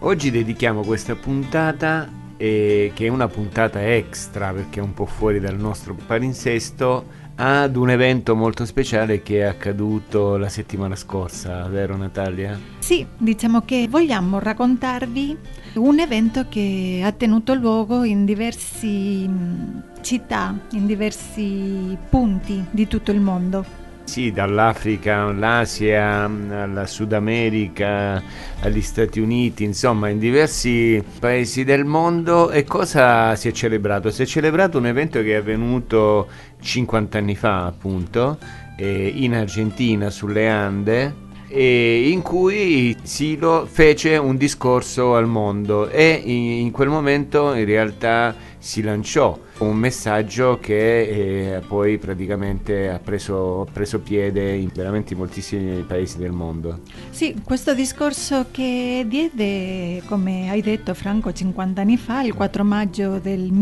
Oggi dedichiamo questa puntata, che è una puntata extra perché è un po' fuori dal nostro palinsesto, ad un evento molto speciale che è accaduto la settimana scorsa, vero Natalia? Sì, diciamo che vogliamo raccontarvi un evento che ha tenuto luogo in diverse città, in diversi punti di tutto il mondo. Sì, dall'Africa all'Asia, alla Sud America, agli Stati Uniti, insomma in diversi paesi del mondo. E cosa si è celebrato? Si è celebrato un evento che è avvenuto 50 anni fa, appunto, in Argentina, sulle Ande, e in cui Silo fece un discorso al mondo e in quel momento in realtà si lanciò un messaggio che poi praticamente ha preso piede in veramente moltissimi paesi del mondo. Sì, questo discorso che diede, come hai detto Franco, 50 anni fa, il 4 maggio del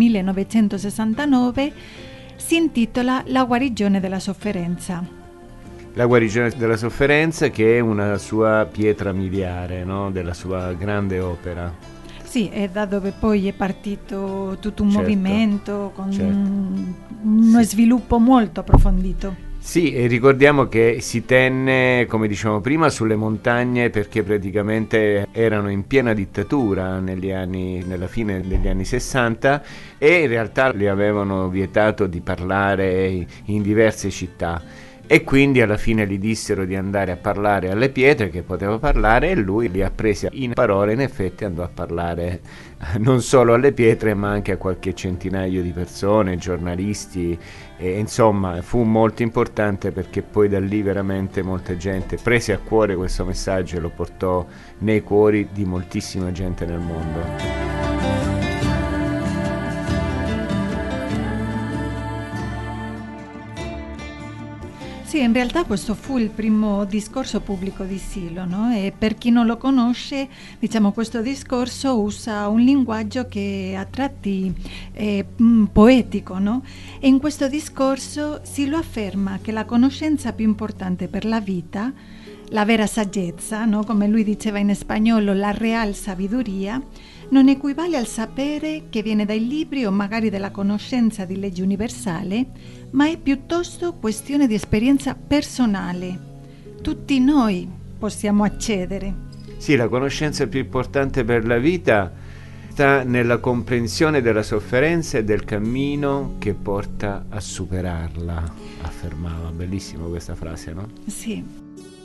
1969, si intitola La guarigione della sofferenza. La guarigione della sofferenza, che è una sua pietra miliare, no? Della sua grande opera. Sì, è da dove poi è partito tutto un Certo, movimento con certo. uno Sì. sviluppo molto approfondito. Sì, e ricordiamo che si tenne, come dicevamo prima, sulle montagne perché praticamente erano in piena dittatura nella fine degli anni 60 e in realtà li avevano vietato di parlare in diverse città. E quindi alla fine gli dissero di andare a parlare alle pietre, che poteva parlare, e lui li ha presi in parola. In effetti andò a parlare non solo alle pietre ma anche a qualche centinaio di persone, giornalisti, e insomma fu molto importante perché poi da lì veramente molta gente prese a cuore questo messaggio e lo portò nei cuori di moltissima gente nel mondo. Sì, in realtà questo fu il primo discorso pubblico di Silo, no? E per chi non lo conosce, diciamo, questo discorso usa un linguaggio che a tratti è poetico, no? E in questo discorso Silo afferma che la conoscenza più importante per la vita, la vera saggezza, no? Come lui diceva in spagnolo, la real sabiduria, non equivale al sapere che viene dai libri o magari dalla conoscenza di legge universale, ma è piuttosto questione di esperienza personale. Tutti noi possiamo accedere. Sì, la conoscenza più importante per la vita sta nella comprensione della sofferenza e del cammino che porta a superarla, affermava. Bellissima questa frase, no? Sì.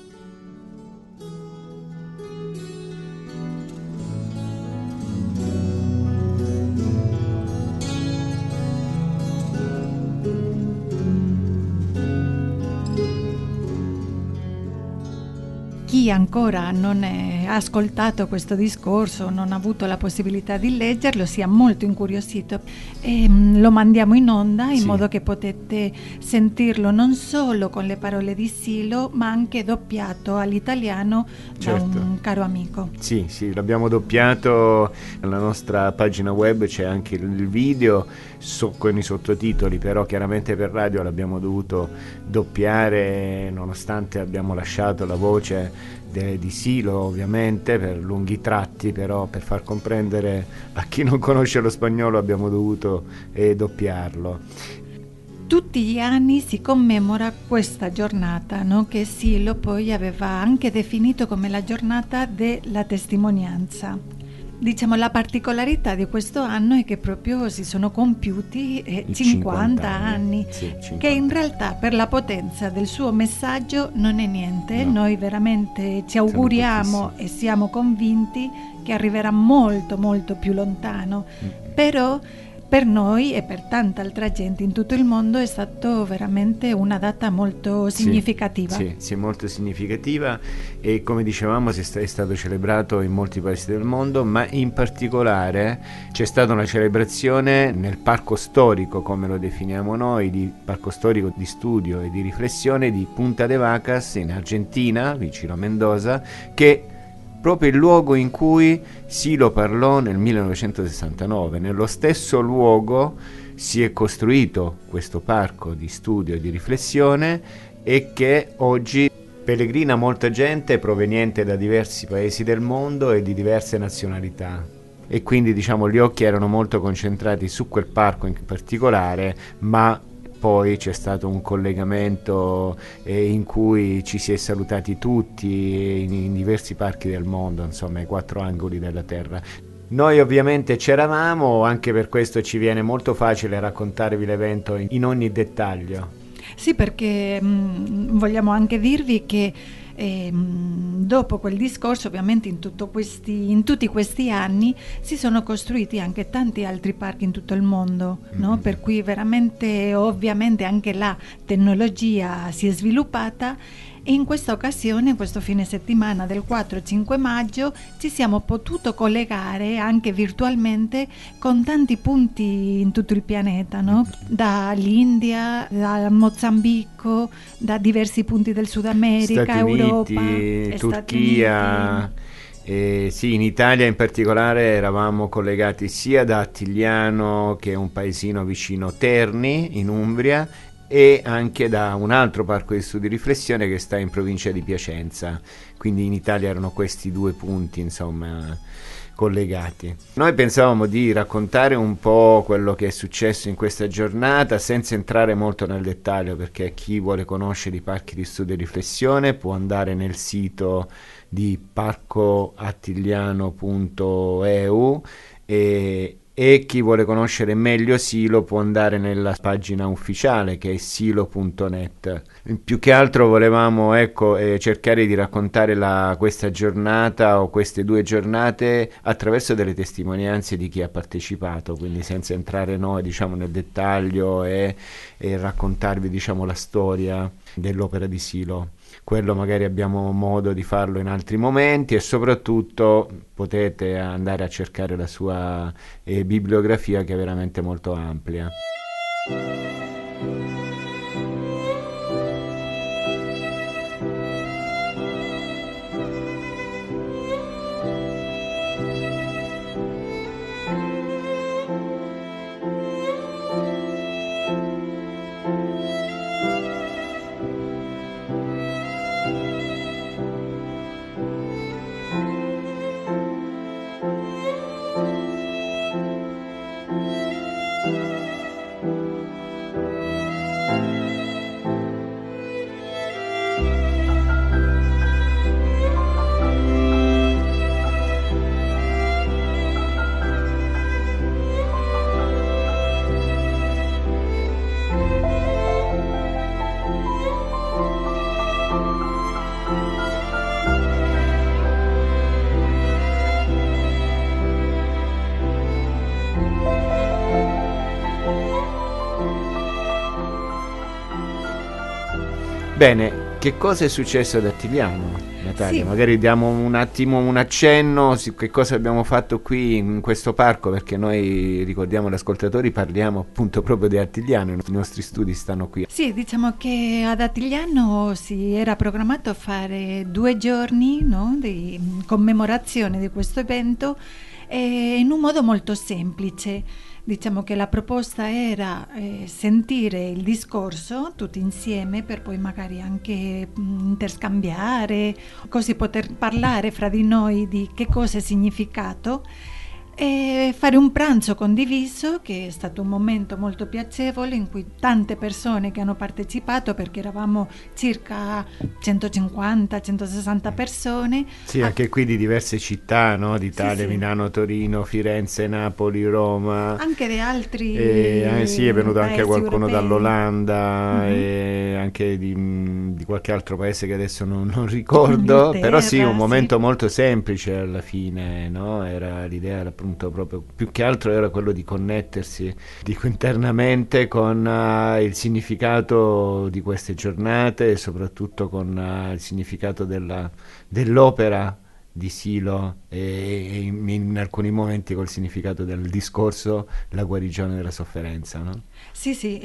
Chi ancora non ha ascoltato questo discorso, non ha avuto la possibilità di leggerlo, sia molto incuriosito e lo mandiamo in onda in modo che potete sentirlo non solo con le parole di Silo, ma anche doppiato all'italiano da un caro amico. Sì, l'abbiamo doppiato nella nostra pagina web, c'è anche il video con i sottotitoli, però chiaramente per radio l'abbiamo dovuto doppiare nonostante abbiamo lasciato la voce di Silo ovviamente per lunghi tratti, però per far comprendere a chi non conosce lo spagnolo abbiamo dovuto doppiarlo. Tutti gli anni si commemora questa giornata, no? Che Silo poi aveva anche definito come la giornata della testimonianza. Diciamo, la particolarità di questo anno è che proprio si sono compiuti 50 anni, sì, 50. Che in realtà per la potenza del suo messaggio non è niente. No. Noi veramente ci auguriamo e siamo convinti che arriverà molto molto più lontano, però per noi e per tanta altra gente in tutto il mondo è stato veramente una data molto significativa. Sì, molto significativa, e come dicevamo è stato celebrato in molti paesi del mondo, ma in particolare c'è stata una celebrazione nel parco storico, come lo definiamo noi, di parco storico di studio e di riflessione di Punta de Vacas in Argentina, vicino a Mendoza, che proprio il luogo in cui Silo parlò nel 1969. Nello stesso luogo si è costruito questo parco di studio e di riflessione e che oggi pellegrina molta gente proveniente da diversi paesi del mondo e di diverse nazionalità. E quindi diciamo gli occhi erano molto concentrati su quel parco in particolare, ma poi c'è stato un collegamento in cui ci si è salutati tutti in diversi parchi del mondo, insomma ai 4 angoli della terra. Noi ovviamente c'eravamo, anche per questo ci viene molto facile raccontarvi l'evento in ogni dettaglio. Sì, perché vogliamo anche dirvi che dopo quel discorso, ovviamente in tutti questi anni si sono costruiti anche tanti altri parchi in tutto il mondo, no? Per cui veramente, ovviamente anche la tecnologia si è sviluppata, e in questa occasione, questo fine settimana del 4-5 maggio, ci siamo potuto collegare anche virtualmente con tanti punti in tutto il pianeta, no? Dall'India, da Mozambico, da diversi punti del Sud America, Stati Europa, Uniti, Turchia. Sì, in Italia in particolare eravamo collegati sia da Attigliano, che è un paesino vicino Terni in Umbria, e anche da un altro parco di studi di riflessione che sta in provincia di Piacenza. Quindi in Italia erano questi 2 punti, insomma, collegati. Noi pensavamo di raccontare un po' quello che è successo in questa giornata senza entrare molto nel dettaglio, perché chi vuole conoscere i parchi di studio e riflessione può andare nel sito di parcoattigliano.eu e chi vuole conoscere meglio Silo può andare nella pagina ufficiale, che è silo.net. Più che altro volevamo cercare di raccontare questa giornata o queste 2 giornate attraverso delle testimonianze di chi ha partecipato, quindi senza entrare noi diciamo nel dettaglio e raccontarvi diciamo la storia dell'opera di Silo. Quello magari abbiamo modo di farlo in altri momenti, e soprattutto potete andare a cercare la sua bibliografia, che è veramente molto ampia. Bene, che cosa è successo ad Attigliano, Natalia? Sì. Magari diamo un attimo un accenno su che cosa abbiamo fatto qui in questo parco, perché noi, ricordiamo agli ascoltatori, parliamo appunto proprio di Attigliano, i nostri studi stanno qui. Sì, diciamo che ad Attigliano si era programmato fare 2 giorni, no, di commemorazione di questo evento, in un modo molto semplice. Diciamo che la proposta era sentire il discorso tutti insieme, per poi magari anche interscambiare, così poter parlare fra di noi di che cosa è significato, e fare un pranzo condiviso, che è stato un momento molto piacevole in cui tante persone che hanno partecipato, perché eravamo circa 150-160 persone. Sì, anche qui di diverse città, no? D'Italia, Sì, sì. Milano, Torino, Firenze, Napoli, Roma. Anche di altri Sì, è venuto anche paesi qualcuno europei. dall'Olanda e anche di qualche altro paese che adesso non ricordo, però sì, un momento molto semplice alla fine, no? Era l'idea appunto proprio, più che altro era quello di connettersi, dico internamente, con il significato di queste giornate e soprattutto con il significato dell'opera di Silo e in alcuni momenti col significato del discorso, la guarigione della sofferenza, no? Sì, sì,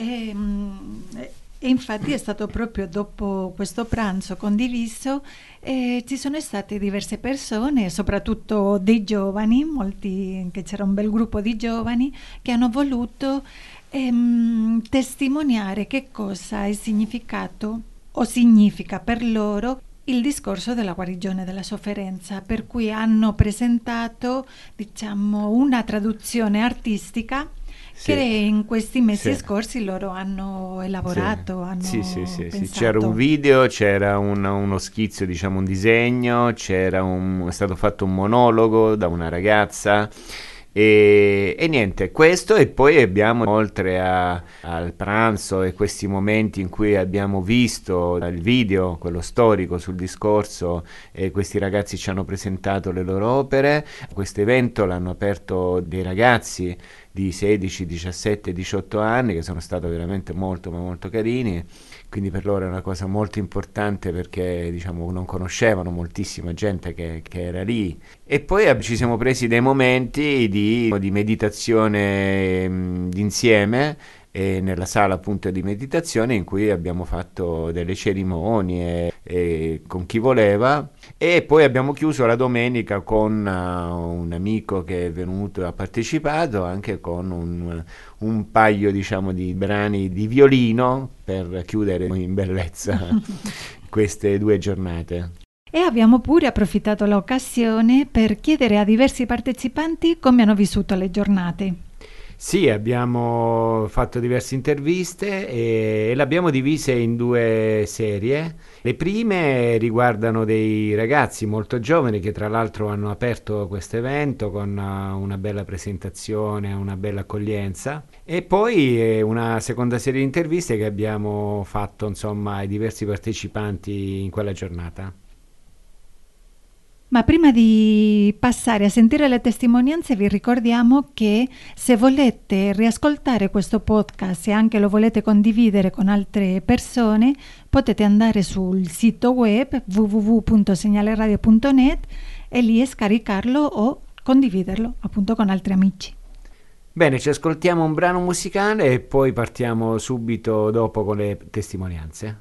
e infatti è stato proprio dopo questo pranzo condiviso, ci sono state diverse persone, soprattutto dei giovani, che c'era un bel gruppo di giovani che hanno voluto testimoniare che cosa è significato o significa per loro il discorso della guarigione della sofferenza, per cui hanno presentato, diciamo, una traduzione artistica che in questi mesi scorsi loro hanno elaborato, hanno pensato. C'era un video, c'era uno schizzo, diciamo un disegno, è stato fatto un monologo da una ragazza e niente, questo, e poi abbiamo, oltre al pranzo e questi momenti in cui abbiamo visto il video, quello storico sul discorso, e questi ragazzi ci hanno presentato le loro opere. Questo evento l'hanno aperto dei ragazzi di 16, 17, 18 anni che sono stati veramente molto ma molto carini, quindi per loro è una cosa molto importante, perché diciamo non conoscevano moltissima gente che era lì. E poi ci siamo presi dei momenti di meditazione d'insieme, nella sala appunto di meditazione, in cui abbiamo fatto delle cerimonie con chi voleva, e poi abbiamo chiuso la domenica con un amico che è venuto e ha partecipato anche con un paio, diciamo, di brani di violino per chiudere in bellezza queste 2 giornate. E abbiamo pure approfittato l'occasione per chiedere a diversi partecipanti come hanno vissuto le giornate. Sì, abbiamo fatto diverse interviste e le abbiamo divise in 2 serie. Le prime riguardano dei ragazzi molto giovani che tra l'altro hanno aperto questo evento con una bella presentazione, una bella accoglienza, e poi una seconda serie di interviste che abbiamo fatto, insomma, ai diversi partecipanti in quella giornata. Ma prima di passare a sentire le testimonianze, vi ricordiamo che se volete riascoltare questo podcast e anche lo volete condividere con altre persone, potete andare sul sito web www.segnaleradio.net e lì scaricarlo o condividerlo appunto con altri amici. Bene, ci ascoltiamo un brano musicale e poi partiamo subito dopo con le testimonianze.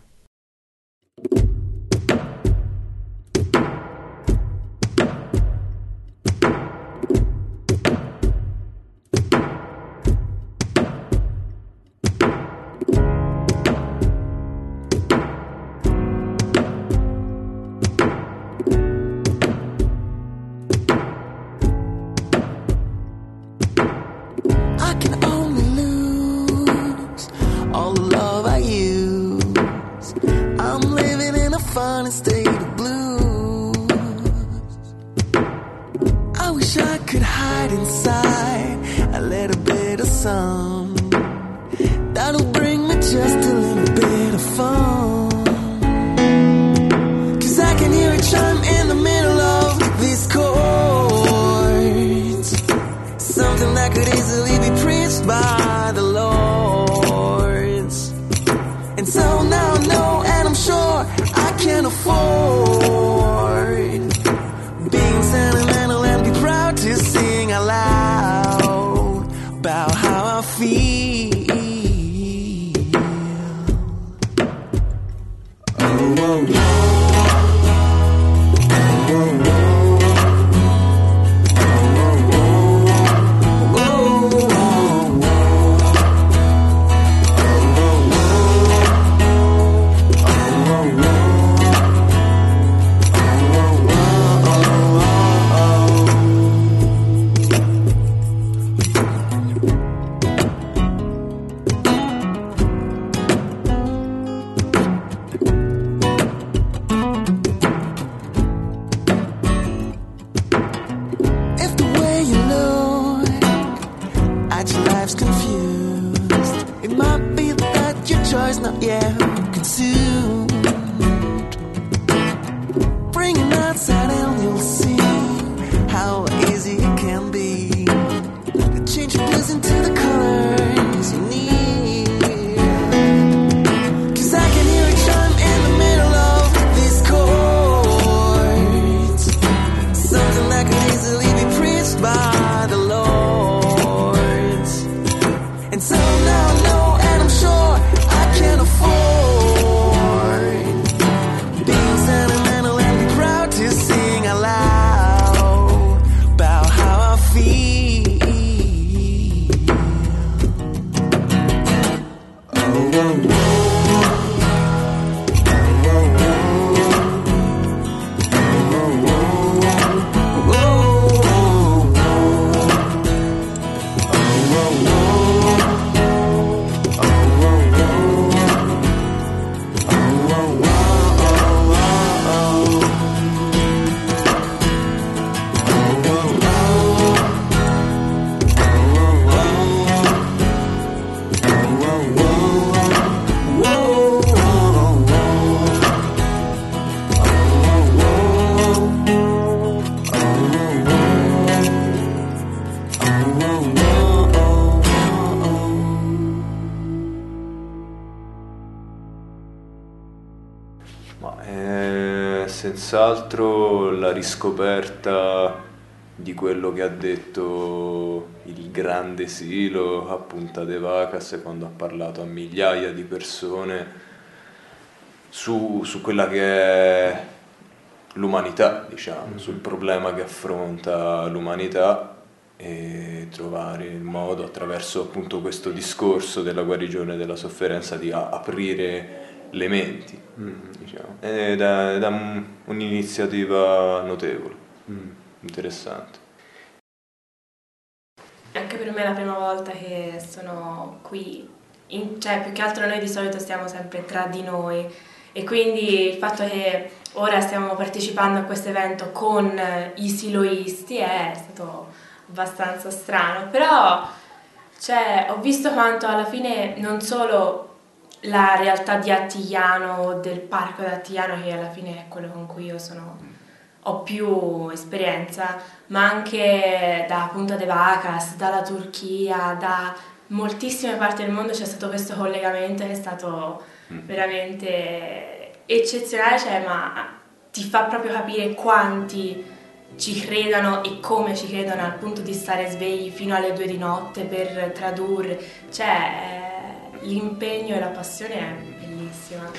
Senz'altro la riscoperta di quello che ha detto il grande Silo a Punta de Vacas quando ha parlato a migliaia di persone su quella che è l'umanità, diciamo, sul problema che affronta l'umanità, e trovare il modo attraverso appunto questo discorso della guarigione della sofferenza di aprire le menti, diciamo. Ed è un'iniziativa notevole, interessante. Anche per me è la prima volta che sono qui, cioè più che altro noi di solito stiamo sempre tra di noi, e quindi il fatto che ora stiamo partecipando a questo evento con i siloisti è stato abbastanza strano, però cioè, ho visto quanto alla fine non solo la realtà di Attigliano, del parco di Attigliano, che alla fine è quello con cui io ho più esperienza, ma anche da Punta de Vacas, dalla Turchia, da moltissime parti del mondo c'è stato questo collegamento che è stato veramente eccezionale, cioè, ma ti fa proprio capire quanti ci credano e come ci credono, al punto di stare svegli fino alle 2 di notte per tradurre, cioè l'impegno e la passione è bellissima.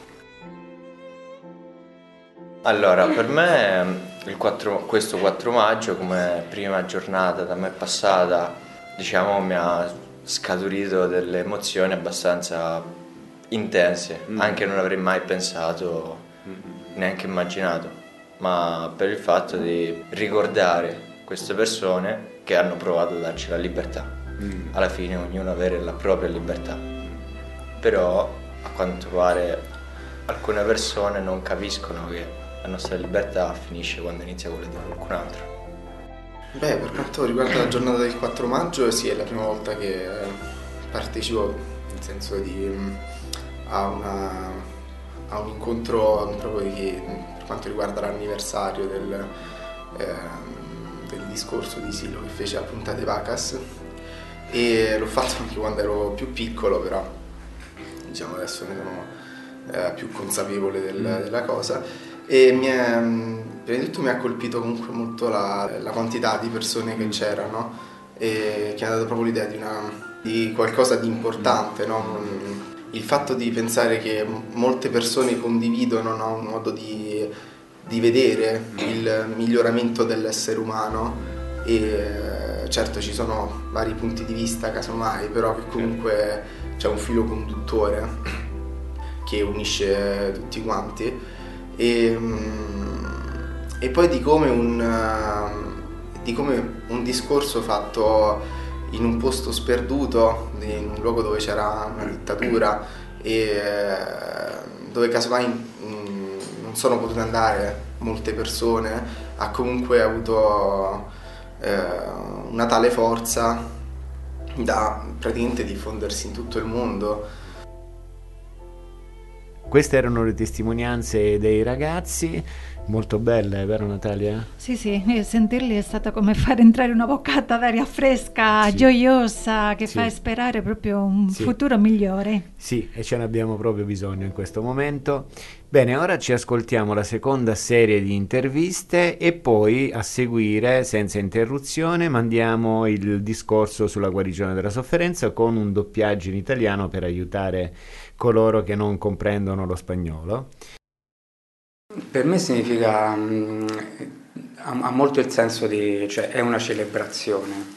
Allora, per me questo 4 maggio come prima giornata da me passata, diciamo, mi ha scaturito delle emozioni abbastanza intense, anche non avrei mai pensato, neanche immaginato, ma per il fatto di ricordare queste persone che hanno provato a darci la libertà. Alla fine ognuno avere la propria libertà, però a quanto pare alcune persone non capiscono che la nostra libertà finisce quando inizia quella di qualcun altro. Beh, per quanto riguarda la giornata del 4 maggio, sì, è la prima volta che partecipo, nel senso a un incontro proprio per quanto riguarda l'anniversario del discorso di Silo che fece a Punta de Vacas, e l'ho fatto anche quando ero più piccolo, però diciamo adesso ne sono più consapevole della cosa. E prima di tutto mi ha colpito comunque molto la quantità di persone che c'erano, e che ha dato proprio l'idea di qualcosa di importante, no? Il fatto di pensare che molte persone condividono, no, un modo di vedere il miglioramento dell'essere umano, e certo ci sono vari punti di vista casomai, però che comunque c'è un filo conduttore che unisce tutti quanti. E poi di come un discorso fatto in un posto sperduto, in un luogo dove c'era una dittatura, e dove casomai non sono potute andare molte persone, ha comunque avuto una tale forza da praticamente diffondersi in tutto il mondo. Queste erano le testimonianze dei ragazzi, molto belle, vero Natalia? Sì, sentirli è stato come far entrare una boccata d'aria fresca, sì, gioiosa, che sì, fa sperare proprio un sì, futuro migliore. Sì, e ce ne abbiamo proprio bisogno in questo momento. Bene, ora ci ascoltiamo la seconda serie di interviste e poi a seguire, senza interruzione, mandiamo il discorso sulla guarigione della sofferenza con un doppiaggio in italiano per aiutare coloro che non comprendono lo spagnolo. Per me significa, ha molto il senso cioè è una celebrazione.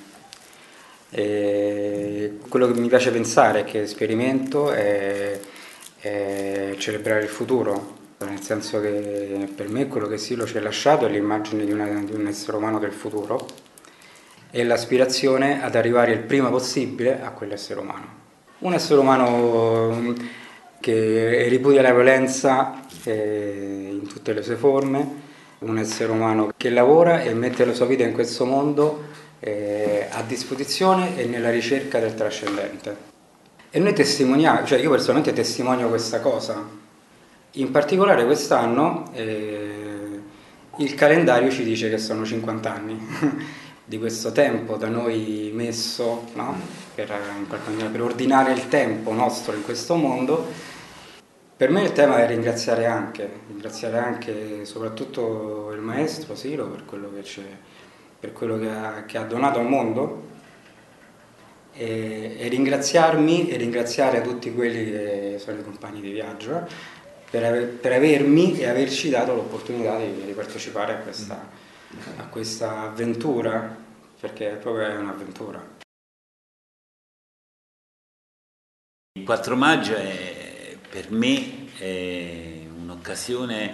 E quello che mi piace pensare è che l'esperimento è celebrare il futuro, nel senso che per me quello che Silo ci ha lasciato è l'immagine di un essere umano del futuro e l'aspirazione ad arrivare il prima possibile a quell'essere umano. Un essere umano che ripudia la violenza in tutte le sue forme, un essere umano che lavora e mette la sua vita in questo mondo a disposizione e nella ricerca del trascendente. E noi testimoniamo, cioè io personalmente testimonio questa cosa. In particolare quest'anno il calendario ci dice che sono 50 anni di questo tempo da noi messo, no? Per ordinare il tempo nostro in questo mondo, Per me il tema è ringraziare anche soprattutto il maestro Silo per quello che ha donato al mondo, e ringraziarmi e ringraziare tutti quelli che sono i compagni di viaggio per avermi e averci dato l'opportunità di partecipare a questa avventura, perché proprio è un'avventura. Il 4 maggio per me è un'occasione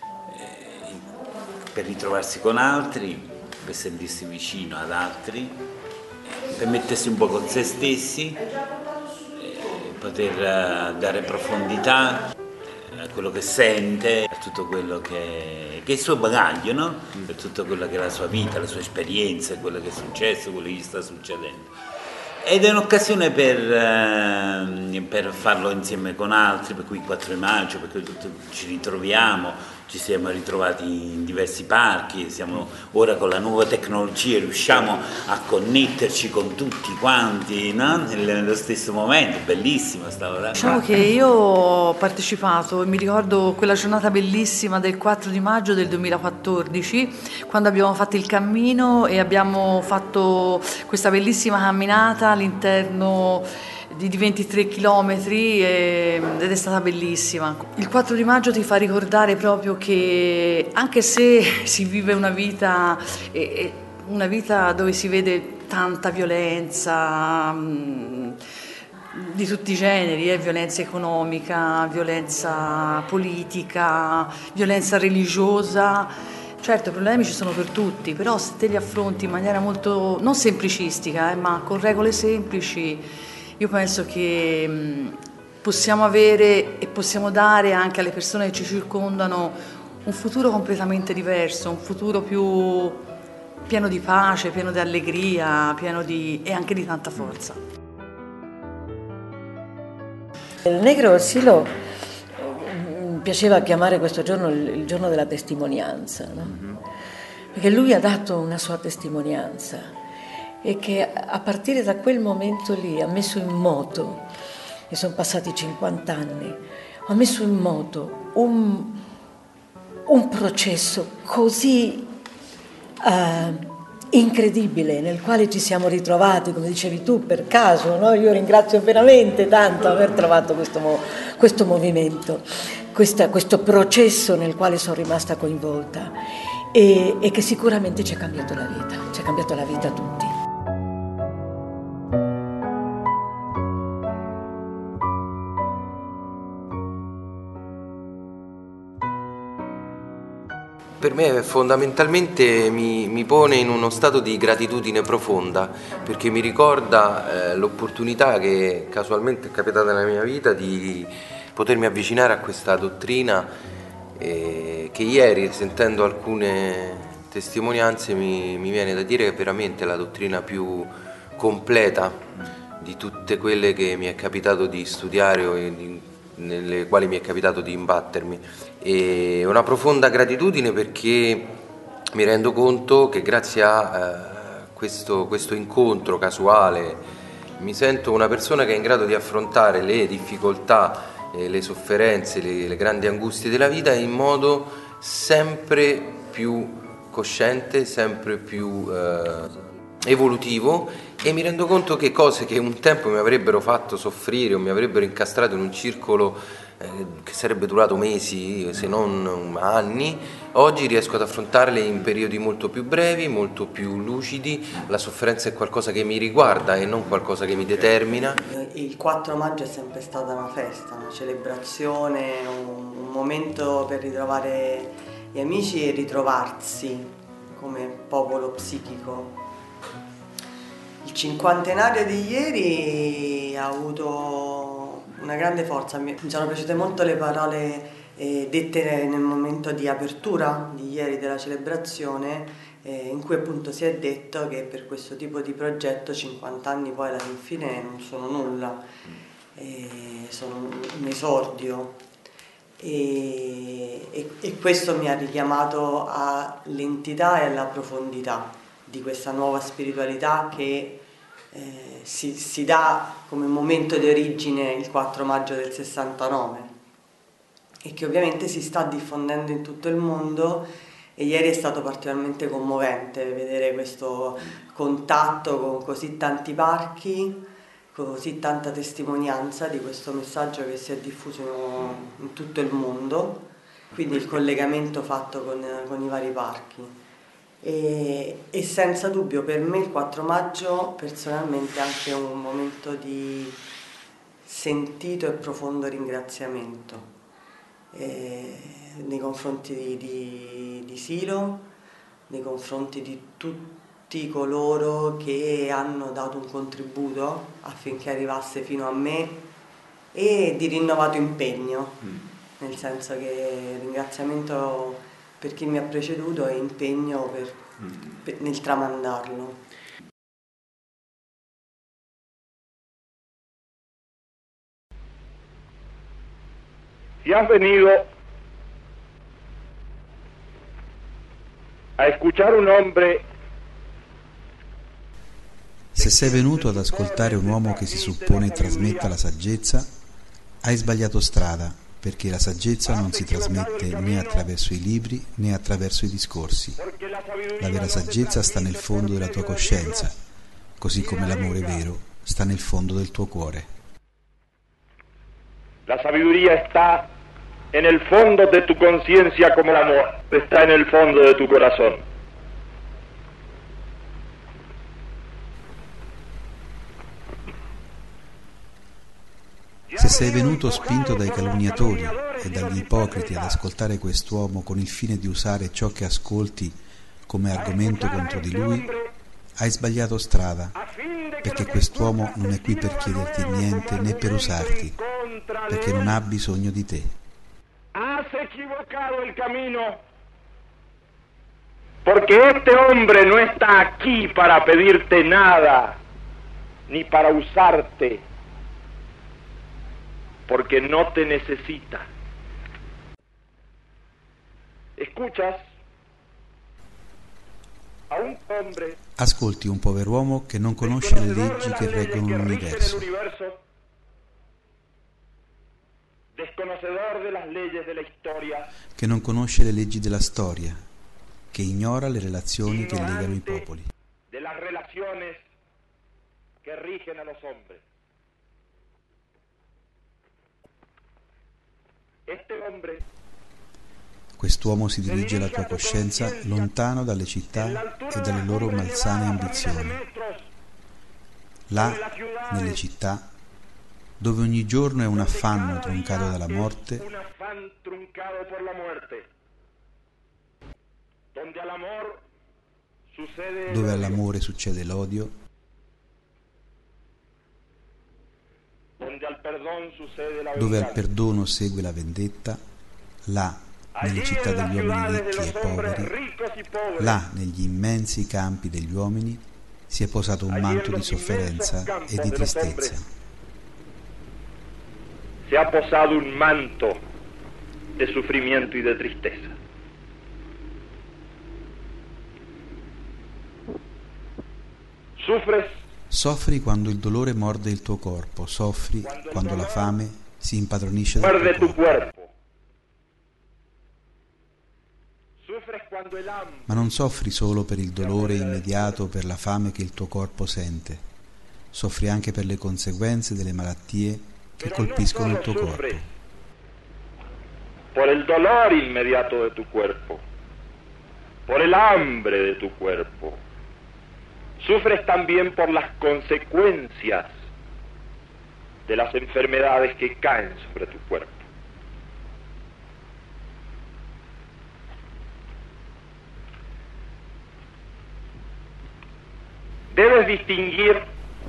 per ritrovarsi con altri, per sentirsi vicino ad altri, per mettersi un po' con se stessi, poter dare profondità a quello che sente, a tutto quello che è il suo bagaglio, no? Per tutto quello che è la sua vita, le sue esperienze, quello che è successo, quello che gli sta succedendo. Ed è un'occasione per farlo insieme con altri, per cui il 4 maggio, perché ci ritroviamo, ci siamo ritrovati in diversi parchi, siamo ora con la nuova tecnologia, riusciamo a connetterci con tutti quanti, no? Nello stesso momento, bellissimo stava. Diciamo che io ho partecipato e mi ricordo quella giornata bellissima del 4 di maggio del 2014, quando abbiamo fatto il cammino e abbiamo fatto questa bellissima camminata all'interno di 23 chilometri ed è stata bellissima. Il 4 di maggio ti fa ricordare proprio che anche se si vive una vita dove si vede tanta violenza di tutti i generi, violenza economica, violenza politica, violenza religiosa. Certo, i problemi ci sono per tutti, però se te li affronti in maniera molto, non semplicistica, ma con regole semplici, io penso che possiamo avere e possiamo dare anche alle persone che ci circondano un futuro completamente diverso, un futuro più pieno di pace, pieno di allegria, e anche di tanta forza. Il Negro Silo piaceva chiamare questo giorno il giorno della testimonianza, no? Perché lui ha dato una sua testimonianza e che a partire da quel momento lì ha messo in moto, e sono passati 50 anni, ha messo in moto un processo così incredibile, nel quale ci siamo ritrovati, come dicevi tu, per caso, no? Io ringrazio veramente tanto aver trovato questo movimento, questo processo nel quale sono rimasta coinvolta e che sicuramente ci ha cambiato la vita a tutti. Per me fondamentalmente mi pone in uno stato di gratitudine profonda, perché mi ricorda l'opportunità che casualmente è capitata nella mia vita di potermi avvicinare a questa dottrina che ieri, sentendo alcune testimonianze, mi viene da dire che è veramente la dottrina più completa di tutte quelle che mi è capitato di studiare o nelle quali mi è capitato di imbattermi, e una profonda gratitudine perché mi rendo conto che grazie a questo incontro casuale mi sento una persona che è in grado di affrontare le difficoltà, le sofferenze, le grandi angustie della vita in modo sempre più cosciente, sempre più evolutivo, e mi rendo conto che cose che un tempo mi avrebbero fatto soffrire o mi avrebbero incastrato in un circolo che sarebbe durato mesi se non anni, oggi riesco ad affrontarle in periodi molto più brevi, molto più lucidi. La sofferenza è qualcosa che mi riguarda e non qualcosa che mi determina. Il 4 maggio è sempre stata una festa, una celebrazione, un momento per ritrovare gli amici e ritrovarsi come popolo psichico. Il cinquantenario di ieri ha avuto una grande forza, mi sono piaciute molto le parole dette nel momento di apertura di ieri della celebrazione, in cui appunto si è detto che per questo tipo di progetto 50 anni poi alla fine non sono nulla, sono un esordio, e questo mi ha richiamato all'entità e alla profondità di questa nuova spiritualità che si dà come momento di origine il 4 maggio del 69. e che ovviamente si sta diffondendo in tutto il mondo, e ieri è stato particolarmente commovente vedere questo contatto con così tanti parchi, con così tanta testimonianza di questo messaggio che si è diffuso in tutto il mondo, quindi il collegamento fatto con i vari parchi. E senza dubbio per me il 4 maggio personalmente è anche un momento di sentito e profondo ringraziamento nei confronti di Silo, nei confronti di tutti coloro che hanno dato un contributo affinché arrivasse fino a me, e di rinnovato impegno, nel senso che ringraziamento per chi mi ha preceduto e impegno nel tramandarlo. Si has venido a escuchar un hombre. Se sei venuto ad ascoltare un uomo che si suppone trasmetta la saggezza, hai sbagliato strada, perché la saggezza non si trasmette né attraverso i libri né attraverso i discorsi. La vera saggezza sta nel fondo della tua coscienza, così come l'amore vero sta nel fondo del tuo cuore. La sabiduría está en el fondo de tu conciencia como el amor está en el fondo de tu corazón. Se sei venuto spinto dai calunniatori e dagli ipocriti ad ascoltare quest'uomo con il fine di usare ciò che ascolti come argomento contro di lui, hai sbagliato strada, perché quest'uomo non è qui per chiederti niente né per usarti, perché non ha bisogno di te. Has equivocado el camino, porque este hombre no está aquí para pedirte nada, ni para usarte, porque no te necesita. Escuchas a un hombre. Ascolti un pover'uomo che non conosce le leggi che reggono l'universo, desconocedor de las leyes de la historia, che non conosce le leggi della storia, che ignora le relazioni che legano i popoli, de las relaciones que rigen a los hombres. Este hombre, quest'uomo si dirige alla tua coscienza lontano dalle città e dalle loro malsane ambizioni. Là, nelle città, dove ogni giorno è un affanno troncato dalla morte, dove all'amore succede l'odio, dove al perdono segue la vendetta, là, nelle città degli uomini ricchi e poveri, là, negli immensi campi degli uomini, si è posato un manto di sofferenza e di tristezza. se ha posado un manto de sufrimiento y de tristeza. Soffri quando il dolore morde il tuo corpo, soffri quando la fame si impadronisce del tuo corpo. Ma non soffri solo per il dolore immediato, per la fame che il tuo corpo sente, soffri anche per le conseguenze delle malattie che colpiscono il tuo corpo. Por el dolor inmediato de tu cuerpo, por el hambre de tu cuerpo. Sufres también por las consecuencias de las enfermedades que caen sobre tu cuerpo. Debes distinguir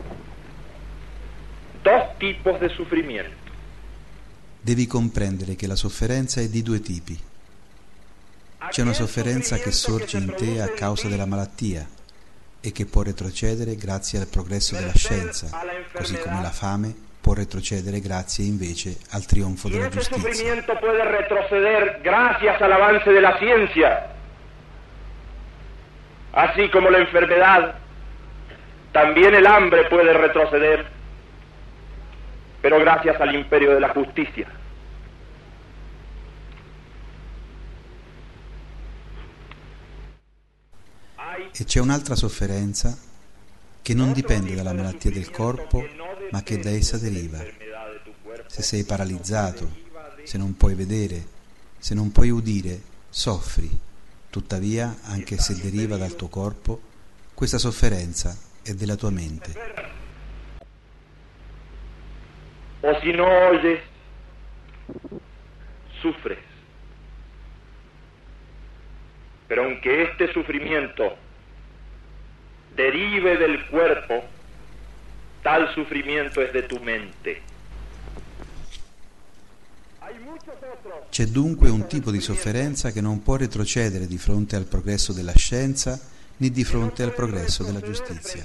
dos tipos de sufrimiento. Devi comprendere che la sofferenza è di due tipi. C'è una sofferenza che sorge in te a causa della malattia e che può retrocedere grazie al progresso della scienza, così come la fame può retrocedere grazie invece al trionfo della giustizia. Il sufrimiento puede retroceder gracias al avance de la ciencia, así como la enfermedad. También el hambre puede retroceder, pero gracias al imperio de la justicia. E c'è un'altra sofferenza che non dipende dalla malattia del corpo, ma che da essa deriva. Se sei paralizzato, se non puoi vedere, se non puoi udire, soffri. Tuttavia, anche se deriva dal tuo corpo, questa sofferenza è della tua mente. O si no oyes, sufres. Pero aunque este sufrimiento derive del cuerpo, tal sufrimiento es de tu mente. C'è dunque un tipo di sofferenza che non può retrocedere di fronte al progresso della scienza né di fronte al progresso della giustizia.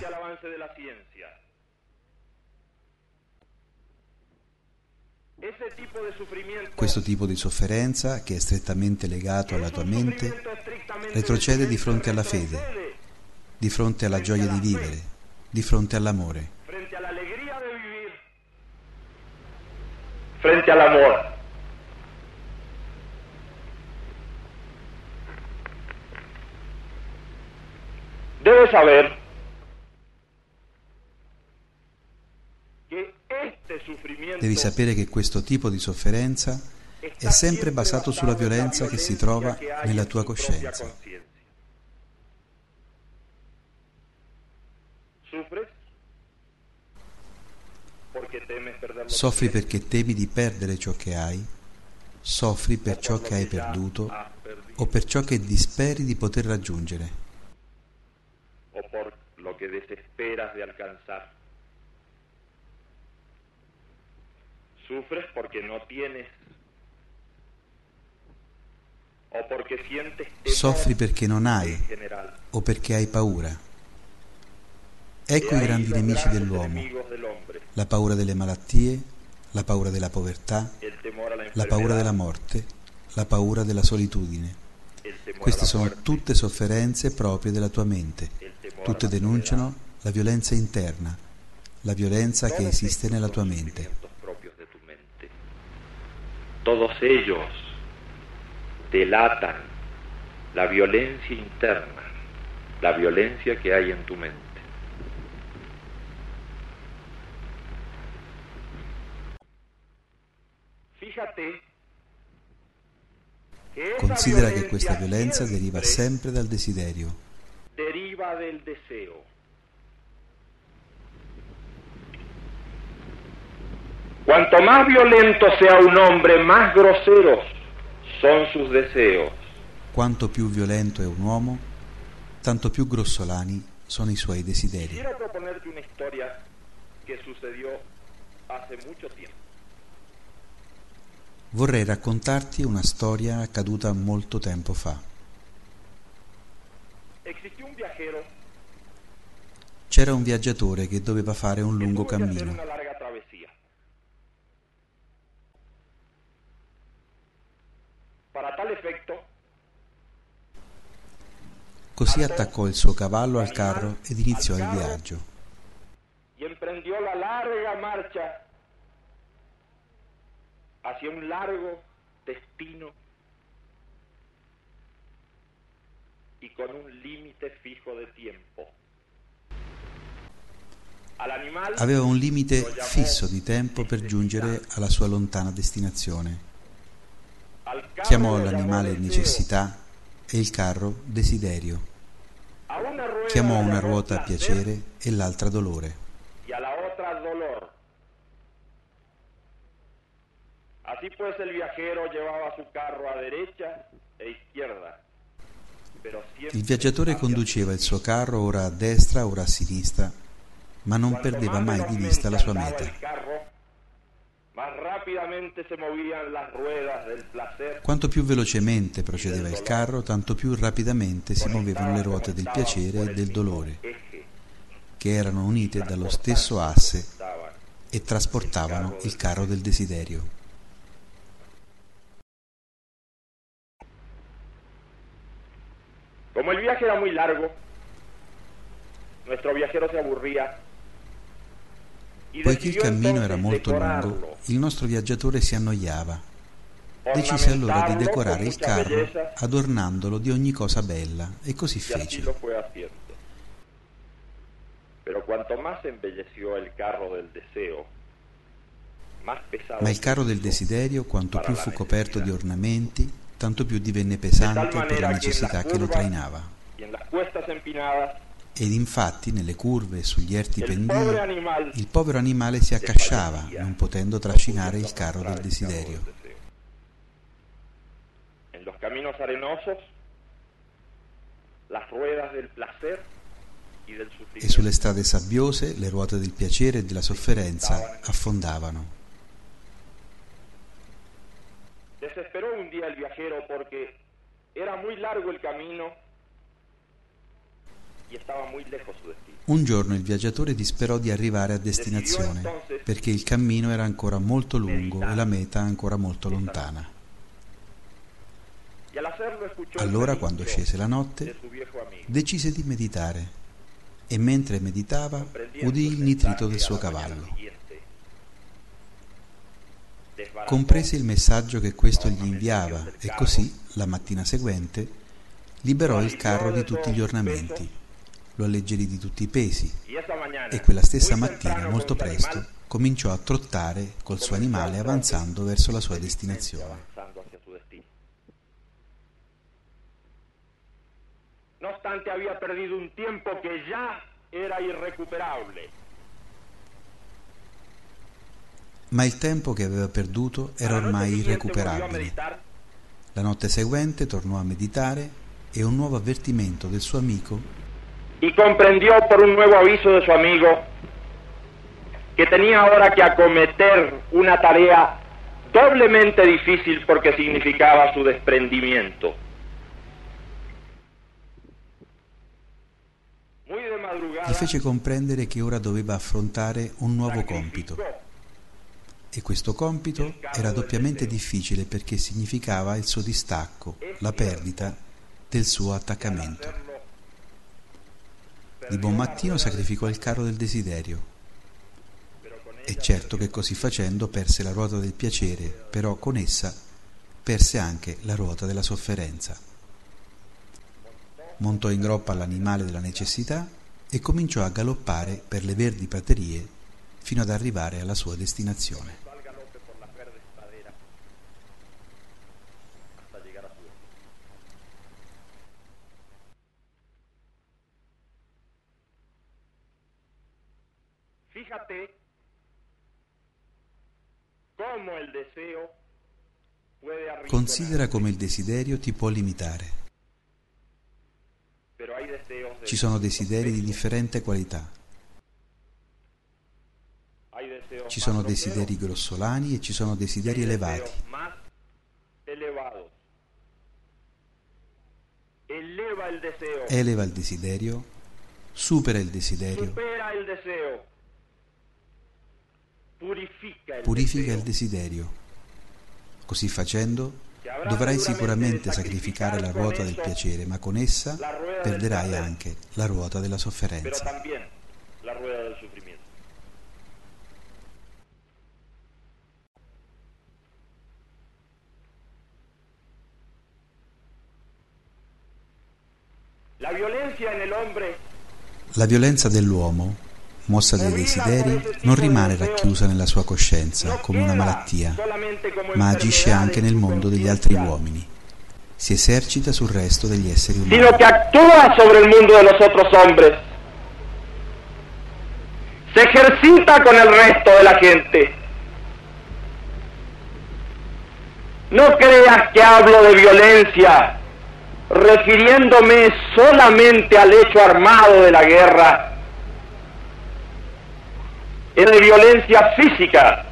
Questo tipo di sofferenza, che è strettamente legato alla tua mente, retrocede di fronte alla fede, di fronte alla gioia di vivere, di fronte all'amore. Frente all'amore. Debes saber que este sufrimiento Devi sapere che questo tipo di sofferenza è sempre basato sulla violenza che si trova nella tua coscienza. Soffri perché temi di perdere ciò che hai, soffri per ciò che hai perduto o per ciò che disperi di poter raggiungere. O por lo que desesperas de alcanzar. Sufres porque no tienes o porque sientes temor. Soffri perché non hai o perché hai paura. Ecco i grandi nemici dell'uomo: la paura delle malattie, la paura della povertà, la paura della morte, la paura della solitudine. Queste sono tutte sofferenze proprie della tua mente. Tutte denunciano la violenza interna, la violenza che esiste nella tua mente. Todos ellos delatan la violencia interna, la violencia que hay en tu mente. Considera che questa violenza deriva sempre dal desiderio. Deriva del deseo. Cuanto más violento sea un hombre, más groseros son sus deseos. Quanto più violento è un uomo, tanto più grossolani sono i suoi desideri. Quisiera proponerte una historia que sucedió hace mucho tiempo. Vorrei raccontarti una storia accaduta molto tempo fa. C'era un viaggiatore che doveva fare un lungo cammino. Così attaccò il suo cavallo al carro ed iniziò il viaggio. Y emprendió la larga marcha hacia un largo destino y con un límite fijo de tiempo. Aveva un limite fisso di tempo per giungere alla sua lontana destinazione. Chiamò l'animale necessità e il carro desiderio. Chiamò una ruota piacere e l'altra dolore. Así pues el viajero llevaba su carro a derecha e izquierda. Il viaggiatore conduceva il suo carro ora a destra, ora a sinistra, ma non perdeva mai di vista la sua meta. Quanto più velocemente procedeva il carro, tanto più rapidamente si muovevano le ruote del piacere e del dolore, che erano unite dallo stesso asse e trasportavano il carro del desiderio. Como el viaje era muy largo, nuestro viajero se aburría. Poiché il cammino era molto lungo, il nostro viaggiatore si annoiava Decise allora di decorare il carro adornandolo di ogni cosa bella, e così fece. Pero cuanto más embelleció el carro del deseo, ma il carro del desiderio, quanto più fu coperto di ornamenti, tanto più divenne pesante per la necessità che lo trainava. Ed infatti nelle curve e sugli erti pendii il povero animale si accasciava, non potendo trascinare il carro del desiderio. En los caminos arenosos, las ruedas del placer y del sufrimiento. E sulle strade sabbiose le ruote del piacere e della sofferenza affondavano. Desesperó un día el viajero porque era muy largo el camino y estaba muy lejos su destino. Un giorno il viaggiatore disperò di arrivare a destinazione, perché il cammino era ancora molto lungo e la meta ancora molto lontana. Allora, quando scese la notte, decise di meditare, e mentre meditava udì il nitrito del suo cavallo. Comprese il messaggio che questo gli inviava, e così, la mattina seguente, liberò il carro di tutti gli ornamenti, lo alleggerì di tutti i pesi, e quella stessa mattina, molto presto, cominciò a trottare col suo animale avanzando verso la sua destinazione. Nonostante había perdido un tiempo que ya era irrecuperable. Ma il tempo che aveva perduto era ormai irrecuperabile. La notte seguente tornò a meditare e un nuovo avvertimento del suo amico Y comprendió por un nuevo aviso de su amigo que tenía ahora que acometer una tarea doblemente difícil porque significaba su desprendimiento. gli fece comprendere che ora doveva affrontare un nuovo compito. E questo compito era doppiamente difficile perché significava il suo distacco, la perdita del suo attaccamento. Di buon mattino sacrificò il carro del desiderio. È certo che così facendo perse la ruota del piacere, però con essa perse anche la ruota della sofferenza. Montò in groppa l'animale della necessità e cominciò a galoppare per le verdi praterie fino ad arrivare alla sua destinazione. Fíjate cómo el deseo puede arrinconar. Considera come il desiderio ti può limitare. Ci sono desideri di differente qualità. Ci sono desideri grossolani e ci sono desideri elevati. Eleva il desiderio, supera il desiderio, purifica il desiderio. Così facendo dovrai sicuramente sacrificare la ruota del piacere, ma con essa perderai anche la ruota della sofferenza. La violenza dell'uomo, mossa dai desideri, non rimane racchiusa nella sua coscienza come una malattia, ma agisce anche nel mondo degli altri uomini. Si esercita sul resto degli esseri umani. Sino que actúa sobre el mundo de los otros hombres. Se ejercita con el resto de la gente. No creas que hablo de violencia refiriéndome solamente al hecho armado de la guerra. Es de violencia física.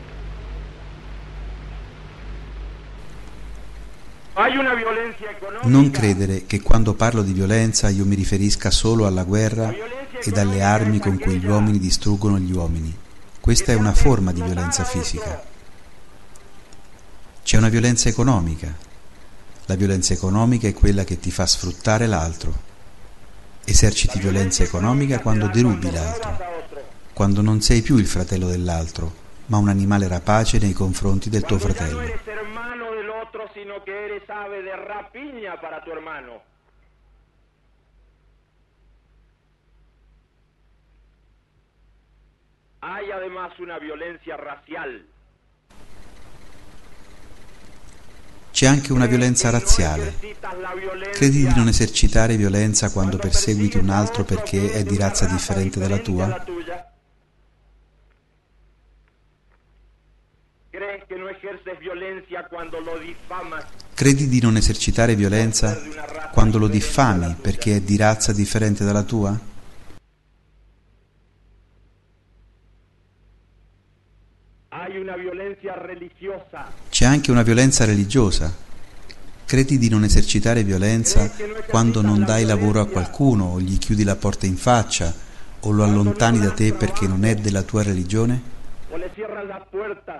Hay una violencia económica. Non credere che quando parlo di violenza io mi riferisca solo alla guerra ed alle armi con cui gli uomini distruggono gli uomini. Questa è una forma di violenza fisica. C'è una violenza economica. La violenza economica è quella che ti fa sfruttare l'altro. Eserciti violenza economica quando derubi l'altro, quando non sei più il fratello dell'altro, ma un animale rapace nei confronti del tuo fratello. otro sino que eres ave de rapiña para tu hermano. Hay además una violencia racial. C'è anche una violenza razziale. Credi di non esercitare violenza quando perseguiti un altro perché è di razza differente dalla tua? Credi di non esercitare violenza quando lo diffami perché è di razza differente dalla tua? C'è anche una violenza religiosa. Credi di non esercitare violenza quando non dai lavoro a qualcuno o gli chiudi la porta in faccia o lo allontani da te perché non è della tua religione? O le cierras las puertas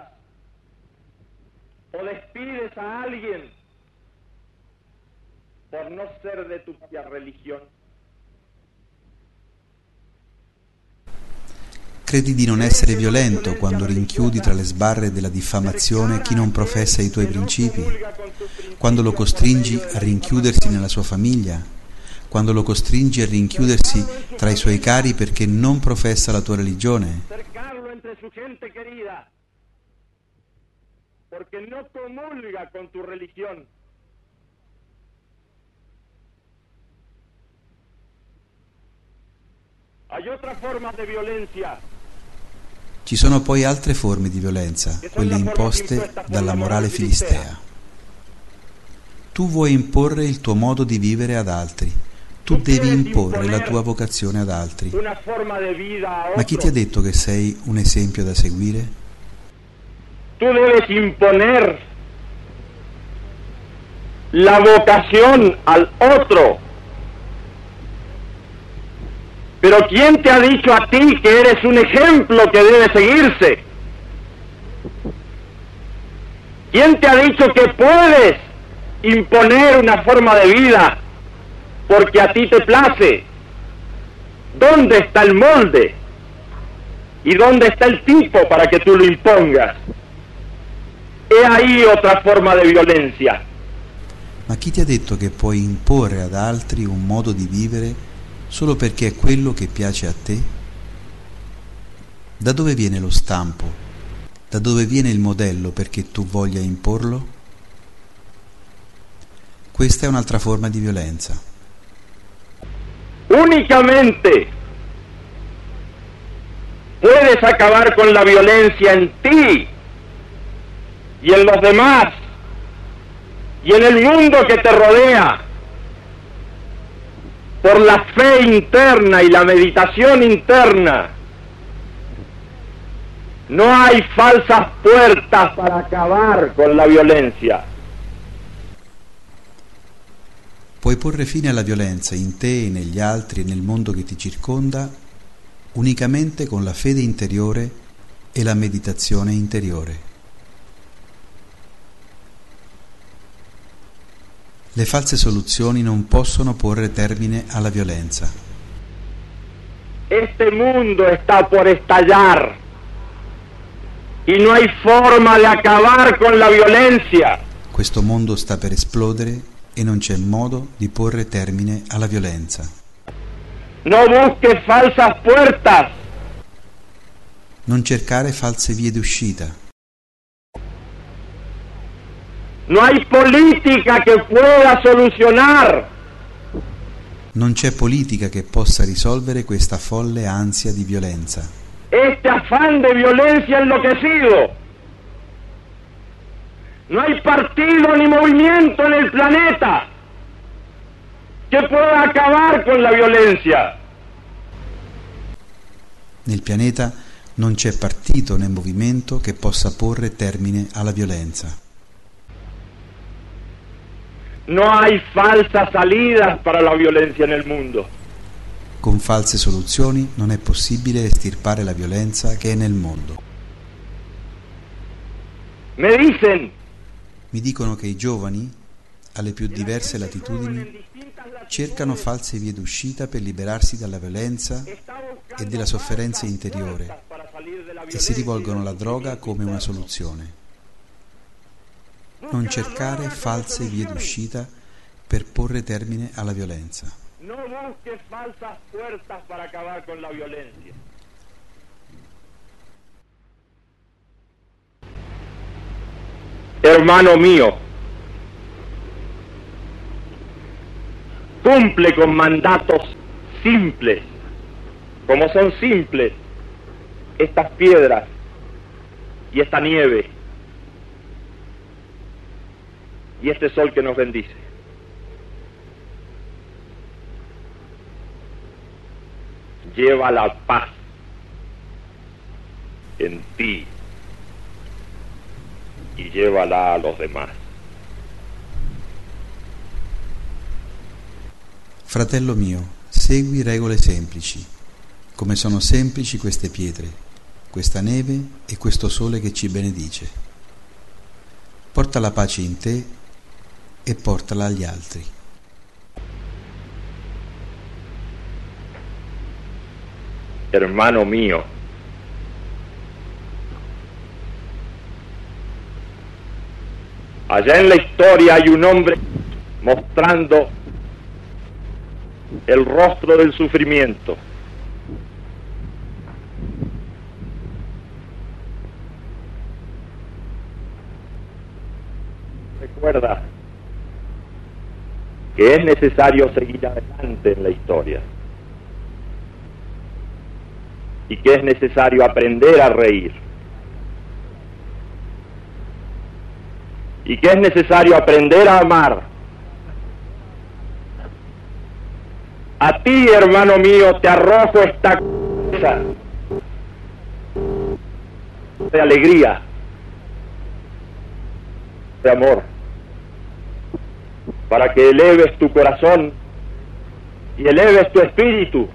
o despides a alguien por no ser de tu propia religión. Credi di non essere violento quando rinchiudi tra le sbarre della diffamazione chi non professa i tuoi principi, quando lo costringi a rinchiudersi nella sua famiglia, quando lo costringi a rinchiudersi tra i suoi cari perché non professa la tua religione. Cercarlo entre su gente querida, porque no comulga con tu religión. Hay otra forma de violencia. Ci sono poi altre forme di violenza, quelle imposte dalla morale filistea. Tu vuoi imporre il tuo modo di vivere ad altri, tu devi imporre la tua vocazione ad altri. Ma chi ti ha detto che sei un esempio da seguire? Tu debes imponer la vocación al otro. Pero ¿quién te ha dicho a ti que eres un ejemplo que debe seguirse? ¿Quién te ha dicho que puedes imponer una forma de vida porque a ti te place? ¿Dónde está el molde? ¿Y dónde está el tipo para que tú lo impongas? He ahí otra forma de violencia. Ma chi ti ha detto che puoi imporre ad altri un modo di vivere solo perché è quello che piace a te? Da dove viene lo stampo? Da dove viene il modello perché tu voglia imporlo? Questa è un'altra forma di violenza. Únicamente puedes acabar con la violencia en ti y en los demás y en el mundo que te rodea por la fe interna y la meditación interna. No hay falsas puertas para acabar con la violencia. Puoi porre fine alla violenza in te e negli altri e nel mondo che ti circonda unicamente con la fede interiore e la meditazione interiore. Le false soluzioni non possono porre termine alla violenza. Este mundo está por estallar y no hay forma de acabar con la violencia. Questo mondo sta per esplodere e non c'è modo di porre termine alla violenza. No busques falsas puertas. Non cercare false vie d'uscita. No hay política que pueda solucionar. Non c'è politica che possa risolvere questa folle ansia di violenza. Este afán de violencia enloquecido. No hay partido ni movimiento en el planeta que pueda acabar con la violencia. Nel pianeta non c'è partito né movimento che possa porre termine alla violenza. No hay falsas salidas para la violencia en el mundo. Con false soluzioni non è possibile estirpare la violenza che è nel mondo. Mi dicono che i giovani, alle più diverse latitudini, cercano false vie d'uscita per liberarsi dalla violenza e della sofferenza interiore e si rivolgono alla droga come una soluzione. non cercare false vie d'uscita per porre termine alla violenza. No busques falsas puertas para acabar con la violencia. Hermano mío, cumple con mandatos simples, como son simples estas piedras y esta nieve y este sol que nos bendice. Lleva la paz en ti y llévala a los demás. Fratello mio, segui regole semplici, come sono semplici queste pietre, questa neve e questo sole che ci benedice. Porta la pace in te e portala agli altri. Hermano mío, allá en la historia hay un hombre mostrando el rostro del sufrimiento. Recuerda que es necesario seguir adelante en la historia y que es necesario aprender a reír y que es necesario aprender a amar. A ti, hermano mío, te arrojo esta cosa de alegría, de amor, para que eleves tu corazón y eleves tu espíritu,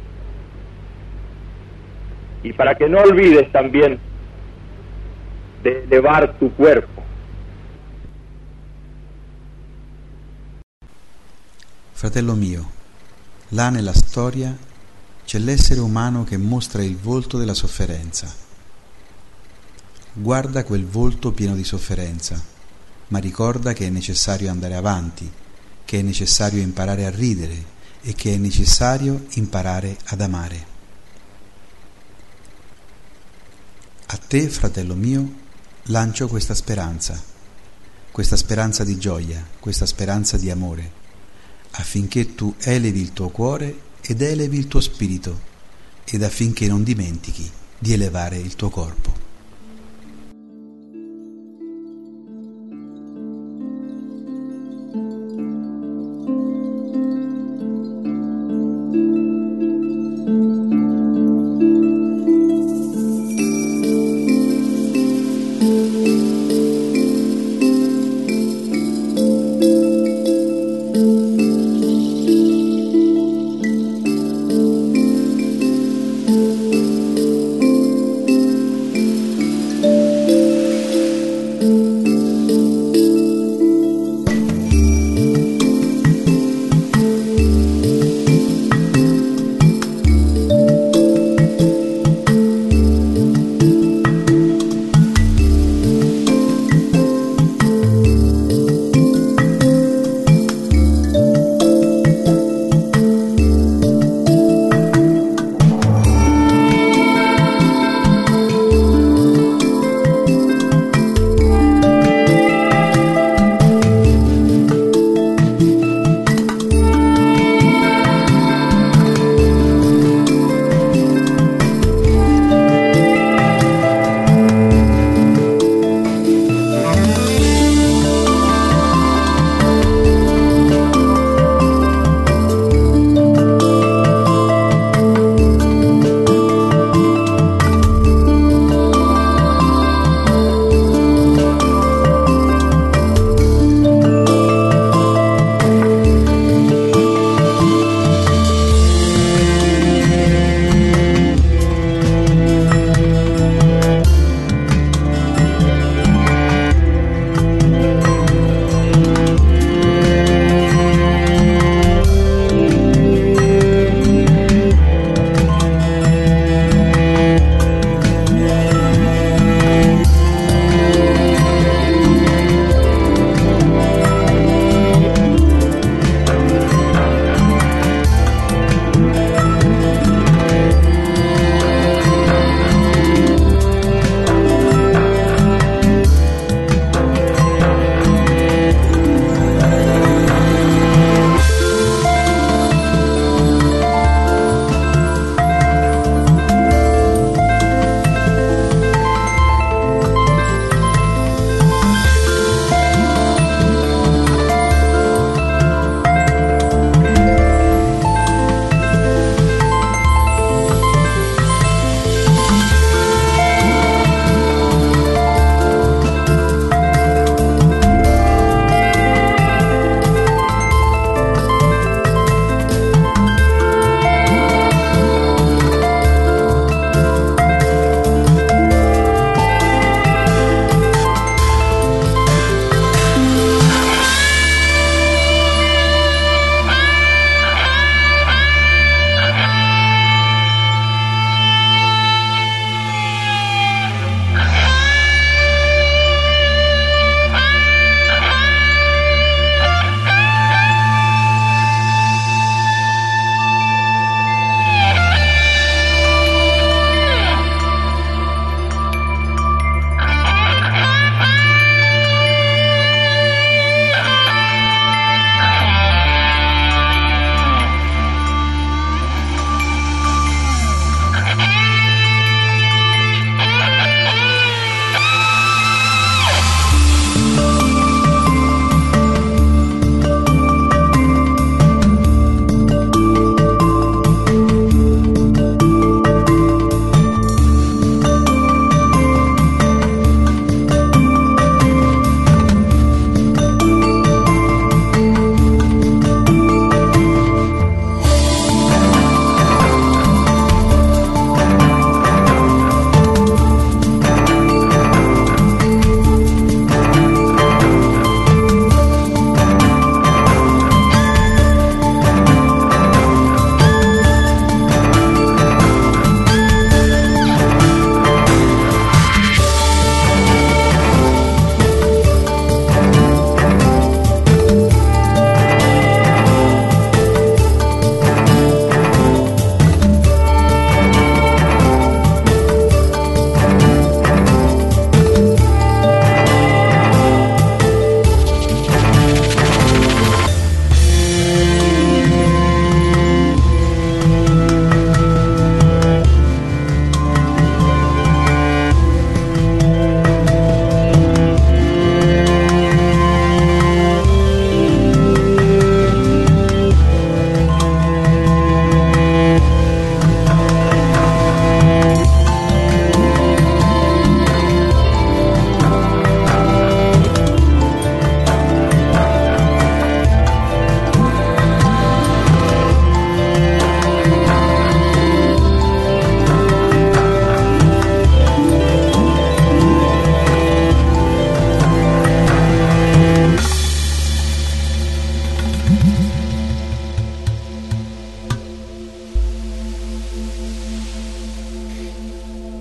y para que no olvides también de elevar tu cuerpo. Fratello mio, là nella storia c'è l'essere umano che mostra il volto della sofferenza. Guarda quel volto pieno di sofferenza, ma ricorda che è necessario andare avanti, che è necessario imparare a ridere e che è necessario imparare ad amare. A te, fratello mio, lancio questa speranza di gioia, questa speranza di amore, affinché tu elevi il tuo cuore ed elevi il tuo spirito, ed affinché non dimentichi di elevare il tuo corpo.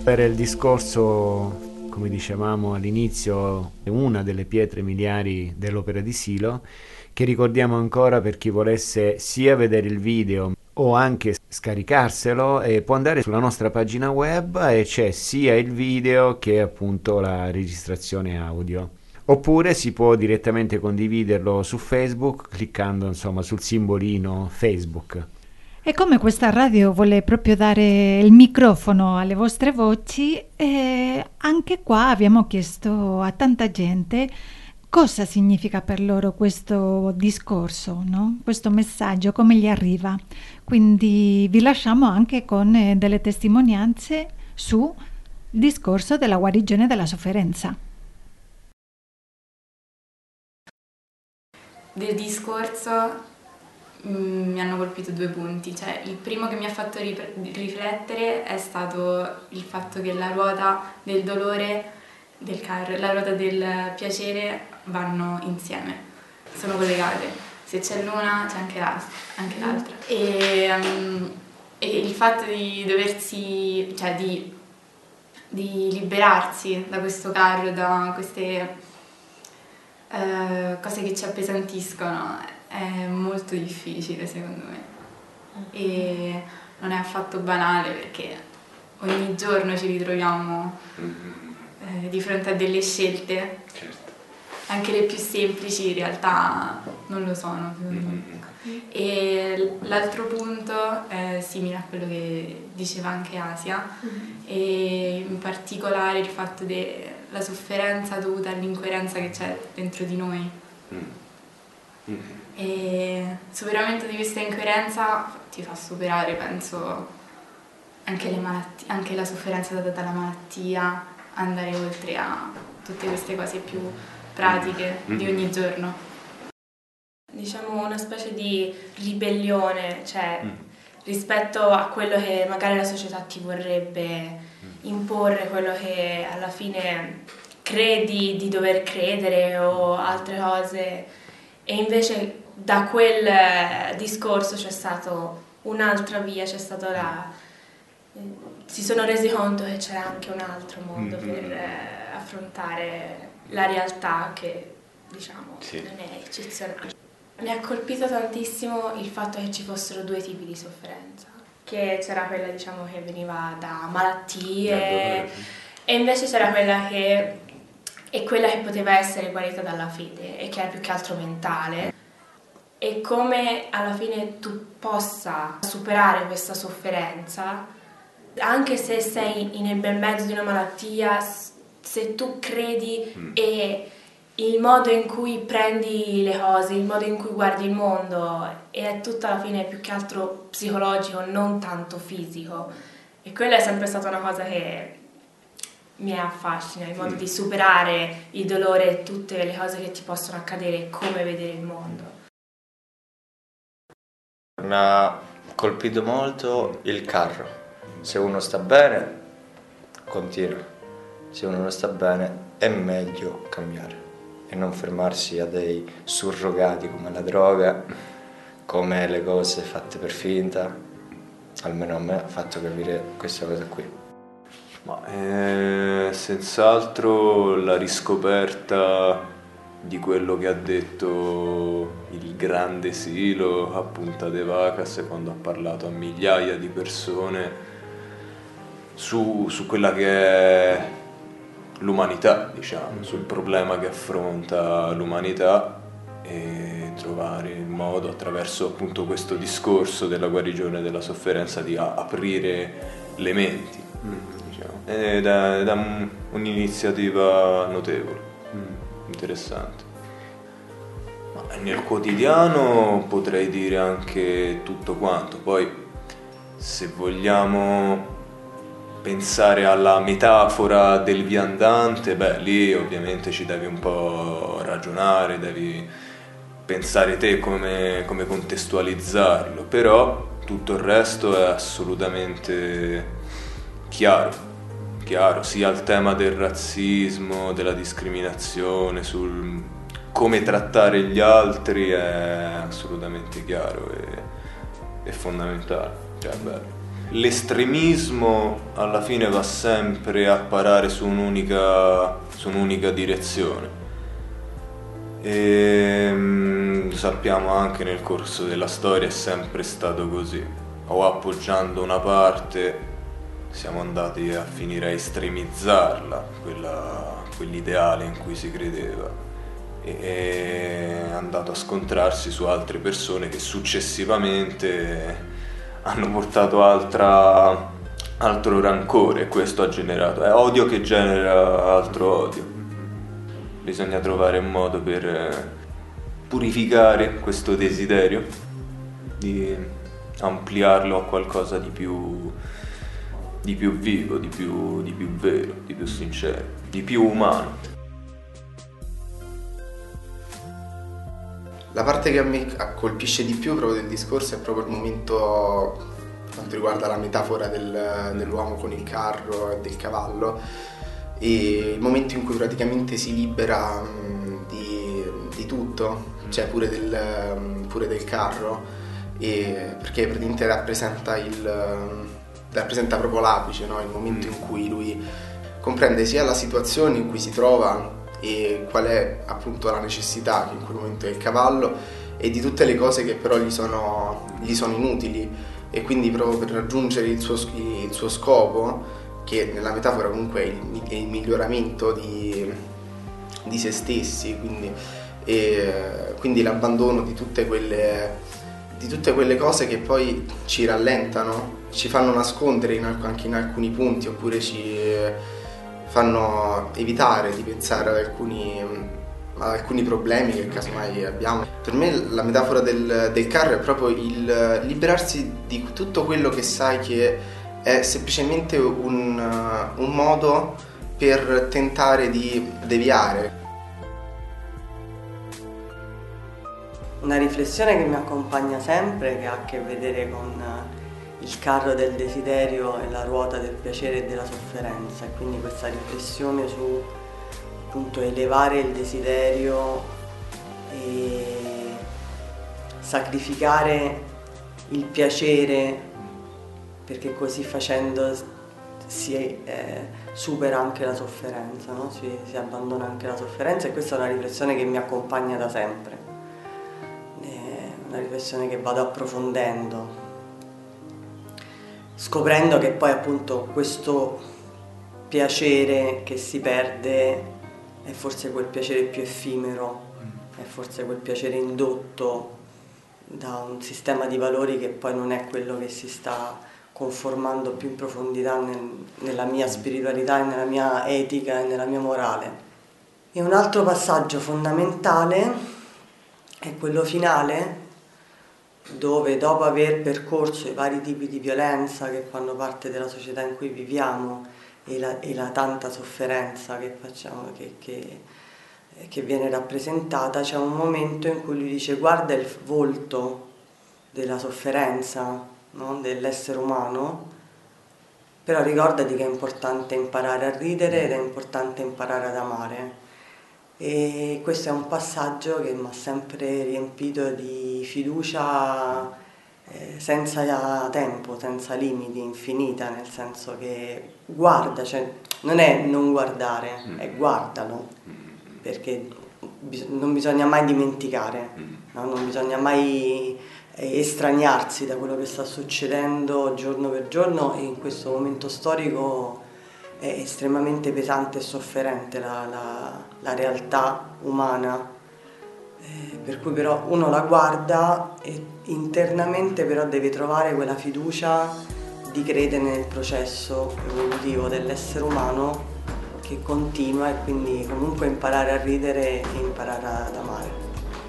Per il discorso, come dicevamo all'inizio, è una delle pietre miliari dell'Opera di Silo, che ricordiamo ancora per chi volesse sia vedere il video o anche scaricarselo, e può andare sulla nostra pagina web e c'è sia il video che appunto la registrazione audio. Oppure si può direttamente condividerlo su Facebook cliccando insomma sul simbolino Facebook. E come questa radio vuole proprio dare il microfono alle vostre voci, anche qua abbiamo chiesto a tanta gente cosa significa per loro questo discorso, no? Questo messaggio, come gli arriva. Quindi vi lasciamo anche con delle testimonianze sul discorso della guarigione della sofferenza. Del discorso mi hanno colpito 2 punti, cioè il primo che mi ha fatto riflettere è stato il fatto che la ruota del dolore del carro e la ruota del piacere vanno insieme, sono collegate, se c'è l'una c'è anche l'altra. E il fatto di doversi, cioè di liberarsi da questo carro, da queste cose che ci appesantiscono, è molto difficile secondo me, e non è affatto banale, perché ogni giorno ci ritroviamo di fronte a delle scelte, certo. Anche le più semplici in realtà non lo sono, secondo me. E l'altro punto è simile a quello che diceva anche Asia, e in particolare il fatto della sofferenza dovuta all'incoerenza che c'è dentro di noi. E il superamento di questa incoerenza ti fa superare, penso, anche le malattie, anche la sofferenza data dalla malattia, andare oltre a tutte queste cose più pratiche di ogni giorno. Diciamo una specie di ribellione, cioè rispetto a quello che magari la società ti vorrebbe imporre, quello che alla fine credi di dover credere o altre cose, e invece da quel discorso c'è stato un'altra via, c'è stato si sono resi conto che c'era anche un altro modo per affrontare la realtà, che diciamo non è eccezionale. Mi ha colpito tantissimo il fatto che ci fossero 2 tipi di sofferenza, che c'era quella, diciamo, che veniva da malattie, e invece c'era quella che poteva essere guarita dalla fede e che era più che altro mentale, e come alla fine tu possa superare questa sofferenza, anche se sei nel bel mezzo di una malattia, se tu credi e il modo in cui prendi le cose, il modo in cui guardi il mondo, è tutto alla fine più che altro psicologico, non tanto fisico, e quella è sempre stata una cosa che mi affascina, il modo di superare il dolore e tutte le cose che ti possono accadere, come vedere il mondo. Mi ha colpito molto il carro. Se uno sta bene, continua. Se uno non sta bene, è meglio cambiare e non fermarsi a dei surrogati come la droga, come le cose fatte per finta. Almeno a me ha fatto capire questa cosa qui. Ma senz'altro la riscoperta di quello che ha detto il grande Silo a Punta de Vacas, quando ha parlato a migliaia di persone su quella che è l'umanità, diciamo, sul problema che affronta l'umanità, e trovare il modo, attraverso appunto questo discorso della guarigione della sofferenza, di aprire le menti. Diciamo. Ed è un'iniziativa notevole, interessante. Ma nel quotidiano potrei dire anche tutto quanto. Poi, se vogliamo pensare alla metafora del viandante, lì ovviamente ci devi un po' ragionare, devi pensare te come contestualizzarlo, però tutto il resto è assolutamente chiaro, sia il tema del razzismo, della discriminazione, sul come trattare gli altri, è assolutamente chiaro e fondamentale, cioè bello. l'estremismo alla fine va sempre a parare su un'unica direzione. E sappiamo anche nel corso della storia è sempre stato così, o appoggiando una parte siamo andati a finire a estremizzarla, quell'ideale in cui si credeva, e è andato a scontrarsi su altre persone che successivamente hanno portato altro rancore, e questo ha generato, è odio che genera altro odio. Bisogna trovare un modo per purificare questo desiderio, di ampliarlo a qualcosa di più vivo, di più vero, di più sincero, di più umano. La parte che a me colpisce di più proprio del discorso è proprio il momento, per quanto riguarda la metafora dell'uomo con il carro e del cavallo, e il momento in cui praticamente si libera di tutto, cioè pure del carro, perché praticamente rappresenta proprio l'apice, no? Il momento in cui lui comprende sia la situazione in cui si trova e qual è appunto la necessità che in quel momento è il cavallo, e di tutte le cose che però gli sono inutili, e quindi proprio per raggiungere il suo scopo, che nella metafora comunque è il miglioramento di se stessi, quindi l'abbandono di tutte quelle cose che poi ci rallentano, ci fanno nascondere anche in alcuni punti, oppure ci fanno evitare di pensare ad alcuni problemi che casomai abbiamo. Per me la metafora del carro è proprio il liberarsi di tutto quello che sai che è semplicemente un modo per tentare di deviare. Una riflessione che mi accompagna sempre, che ha a che vedere con il carro del desiderio e la ruota del piacere e della sofferenza, e quindi questa riflessione su appunto elevare il desiderio e sacrificare il piacere, perché così facendo si supera anche la sofferenza, no? Si abbandona anche la sofferenza, e questa è una riflessione che mi accompagna da sempre, è una riflessione che vado approfondendo, scoprendo che poi appunto questo piacere che si perde è forse quel piacere più effimero, è forse quel piacere indotto da un sistema di valori che poi non è quello che si sta conformando più in profondità nella mia spiritualità, nella mia etica e nella mia morale. E un altro passaggio fondamentale è quello finale, dove dopo aver percorso i vari tipi di violenza che fanno parte della società in cui viviamo e la tanta sofferenza che facciamo, che viene rappresentata, c'è un momento in cui lui dice: guarda il volto della sofferenza, no? Dell'essere umano, però ricordati che è importante imparare a ridere ed è importante imparare ad amare. E questo è un passaggio che mi ha sempre riempito di fiducia senza tempo, senza limiti, infinita, nel senso che guarda, cioè non è non guardare, è guardalo, perché non bisogna mai dimenticare, no? Non bisogna mai estraniarsi da quello che sta succedendo giorno per giorno, e in questo momento storico è estremamente pesante e sofferente la realtà umana, per cui però uno la guarda e internamente però deve trovare quella fiducia di credere nel processo evolutivo dell'essere umano che continua, e quindi comunque imparare a ridere e imparare ad amare.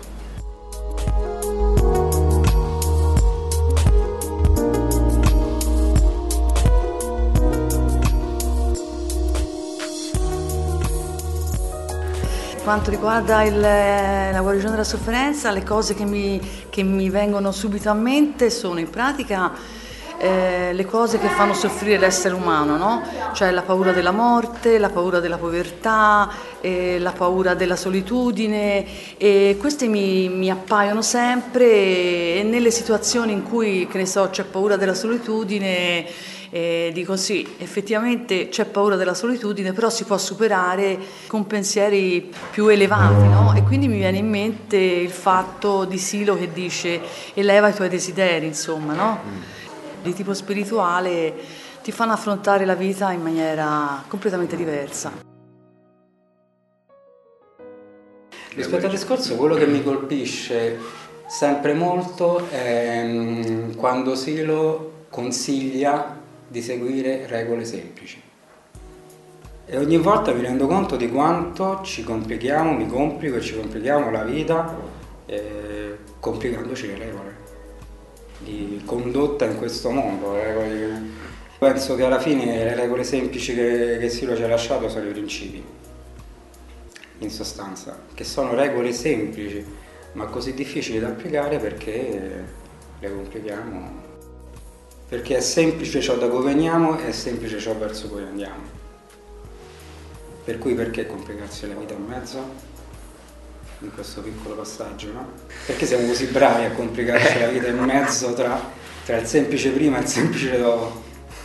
Per quanto riguarda la guarigione della sofferenza, le cose che mi vengono subito a mente sono in pratica le cose che fanno soffrire l'essere umano, no? Cioè la paura della morte, la paura della povertà, la paura della solitudine, e queste mi appaiono sempre, e nelle situazioni in cui, che ne so, c'è paura della solitudine, dico sì, effettivamente c'è paura della solitudine, però si può superare con pensieri più elevati, no? E quindi mi viene in mente il fatto di Silo che dice eleva i tuoi desideri, insomma, no? Di tipo spirituale ti fanno affrontare la vita in maniera completamente diversa. Rispetto al discorso, quello che mi colpisce sempre molto è quando Silo consiglia di seguire regole semplici. E ogni volta mi rendo conto di quanto ci complichiamo, mi complico e ci complichiamo la vita complicandoci le regole di condotta in questo mondo. Penso che alla fine le regole semplici che Silo ci ha lasciato sono i principi, in sostanza, che sono regole semplici ma così difficili da applicare perché le complichiamo, perché è semplice ciò da cui veniamo e è semplice ciò verso cui andiamo, per cui perché complicarsi la vita in mezzo? In questo piccolo passaggio, no? Perché siamo così bravi a complicarci la vita in mezzo tra il semplice prima e il semplice dopo?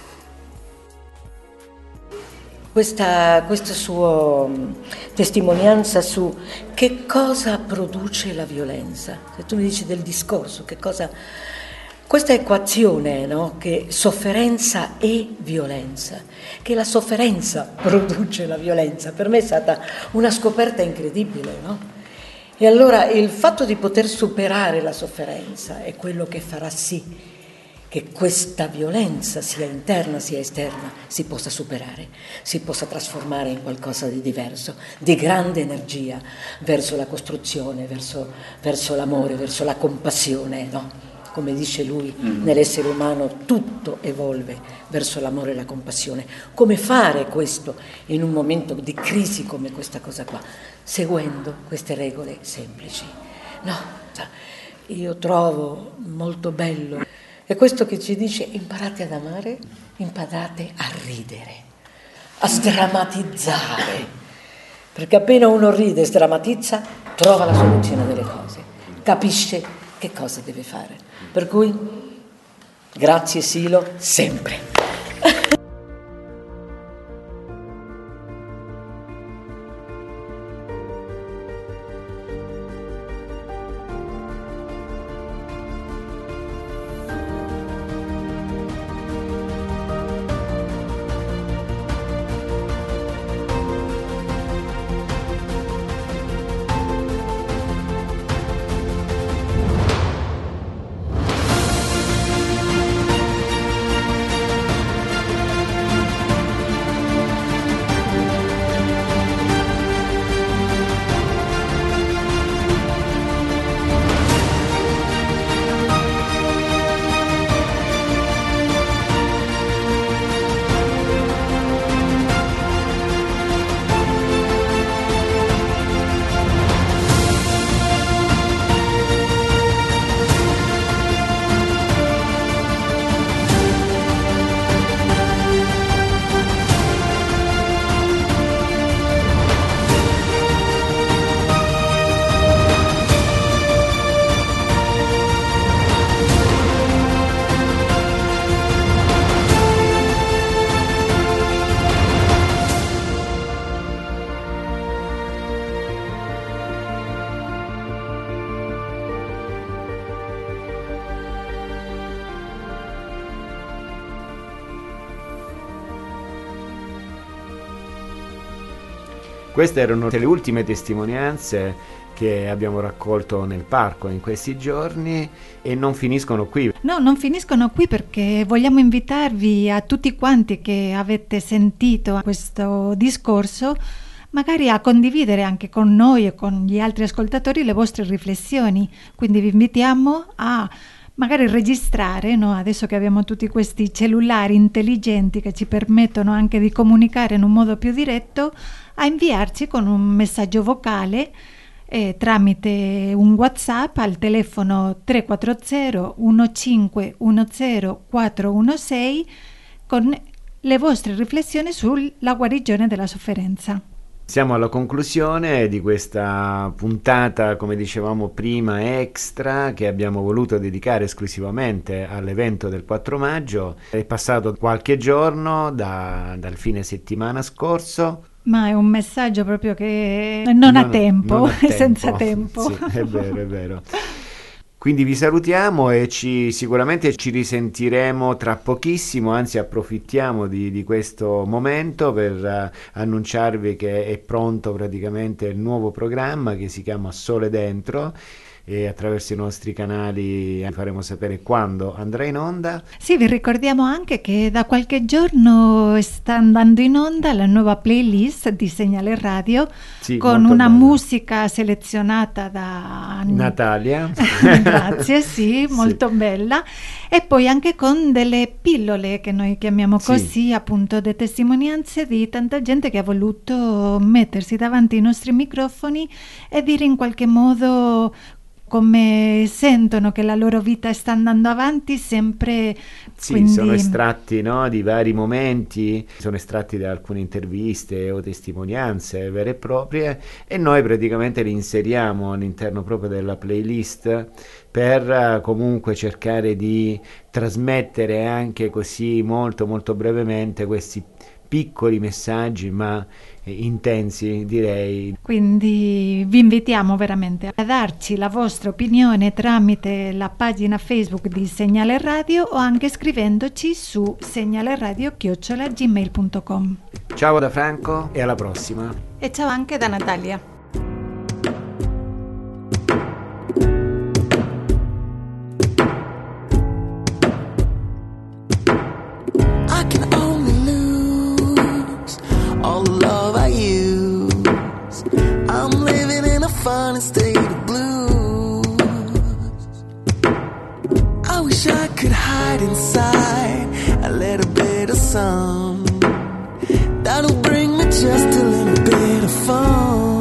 Questa sua testimonianza su che cosa produce la violenza. Se tu mi dici del discorso, che cosa... Questa equazione, no? Che sofferenza e violenza, che la sofferenza produce la violenza, per me è stata una scoperta incredibile, no? E allora il fatto di poter superare la sofferenza è quello che farà sì che questa violenza, sia interna sia esterna, si possa superare, si possa trasformare in qualcosa di diverso, di grande energia verso la costruzione, verso l'amore, verso la compassione, no? Come dice lui, nell'essere umano tutto evolve verso l'amore e la compassione. Come fare questo in un momento di crisi come questa cosa qua? Seguendo queste regole semplici. No, io trovo molto bello. È questo che ci dice: imparate ad amare, imparate a ridere, a sdrammatizzare. Perché appena uno ride e sdrammatizza, trova la soluzione delle cose, capisce che cosa deve fare. Per cui, grazie Silo, sempre. Queste erano le ultime testimonianze che abbiamo raccolto nel parco in questi giorni e non finiscono qui. No, non finiscono qui, perché vogliamo invitarvi a tutti quanti che avete sentito questo discorso magari a condividere anche con noi e con gli altri ascoltatori le vostre riflessioni. Quindi vi invitiamo a magari registrare, no? Adesso che abbiamo tutti questi cellulari intelligenti che ci permettono anche di comunicare in un modo più diretto, a inviarci con un messaggio vocale tramite un WhatsApp al telefono 340 1510 416 con le vostre riflessioni sulla guarigione della sofferenza. Siamo alla conclusione di questa puntata, come dicevamo prima, extra, che abbiamo voluto dedicare esclusivamente all'evento del 4 maggio. È passato qualche giorno dal fine settimana scorso. Ma è un messaggio proprio che non ha tempo, è senza tempo. Sì, è vero. Quindi vi salutiamo e sicuramente ci risentiremo tra pochissimo, anzi approfittiamo di questo momento per annunciarvi che è pronto praticamente il nuovo programma che si chiama Sole Dentro, e attraverso i nostri canali faremo sapere quando andrà in onda. Sì, vi ricordiamo anche che da qualche giorno sta andando in onda la nuova playlist di Segnale Radio, sì, con una bella musica selezionata da Natalia. Grazie, sì, molto bella, e poi anche con delle pillole che noi chiamiamo così, appunto, le testimonianze di tanta gente che ha voluto mettersi davanti ai nostri microfoni e dire in qualche modo come sentono che la loro vita sta andando avanti sempre. Sì, quindi sono estratti, no, di vari momenti, sono estratti da alcune interviste o testimonianze vere e proprie, e noi praticamente li inseriamo all'interno proprio della playlist per comunque cercare di trasmettere anche così molto molto brevemente questi piccoli messaggi ma intensi, direi. Quindi vi invitiamo veramente a darci la vostra opinione tramite la pagina Facebook di Segnale Radio o anche scrivendoci su segnaleradio@gmail.com. Ciao da Franco e alla prossima. E ciao anche da Natalia. Funny state of blues. I wish I could hide inside a little bit of sun. That'll bring me just a little bit of fun.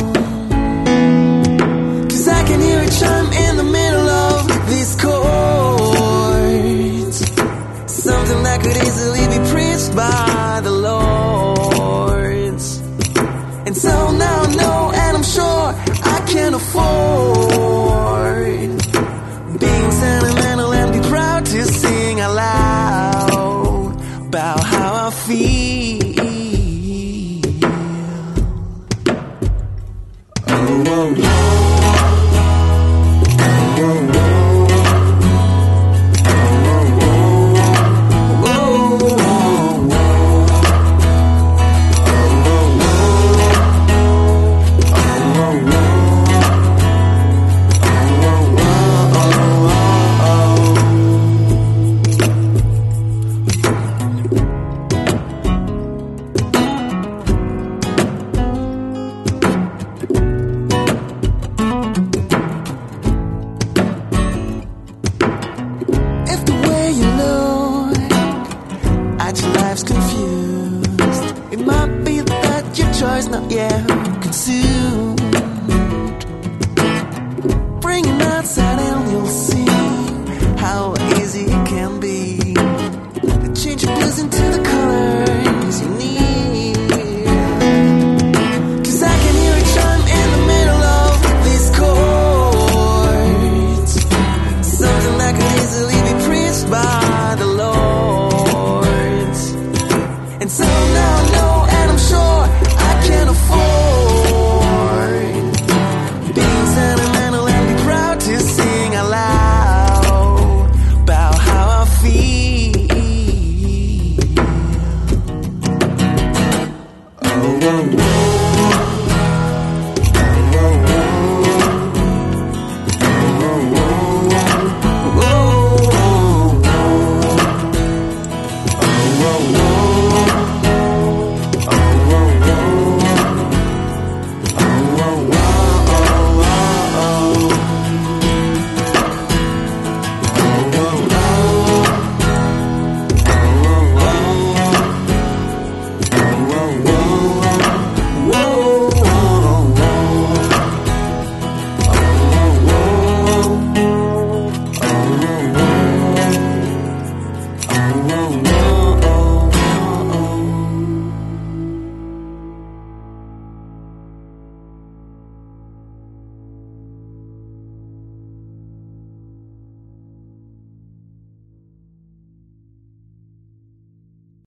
'Cause I can hear it chime in the middle of these chords. Something that could easily be preached by the Lords. And so now I know, and I'm sure I can't afford being sentimental and be proud to sing out loud about how I feel. Oh, oh, oh. Not yet consumed. Bring him outside and you'll see how easy it can be to change your blues into the colors you need. 'Cause I can hear it chime in the middle of these chords. Something that could easily be preached by the Lords. And so now I know, and I'm sure can't afford being sentimental and be proud to sing out loud oh, oh.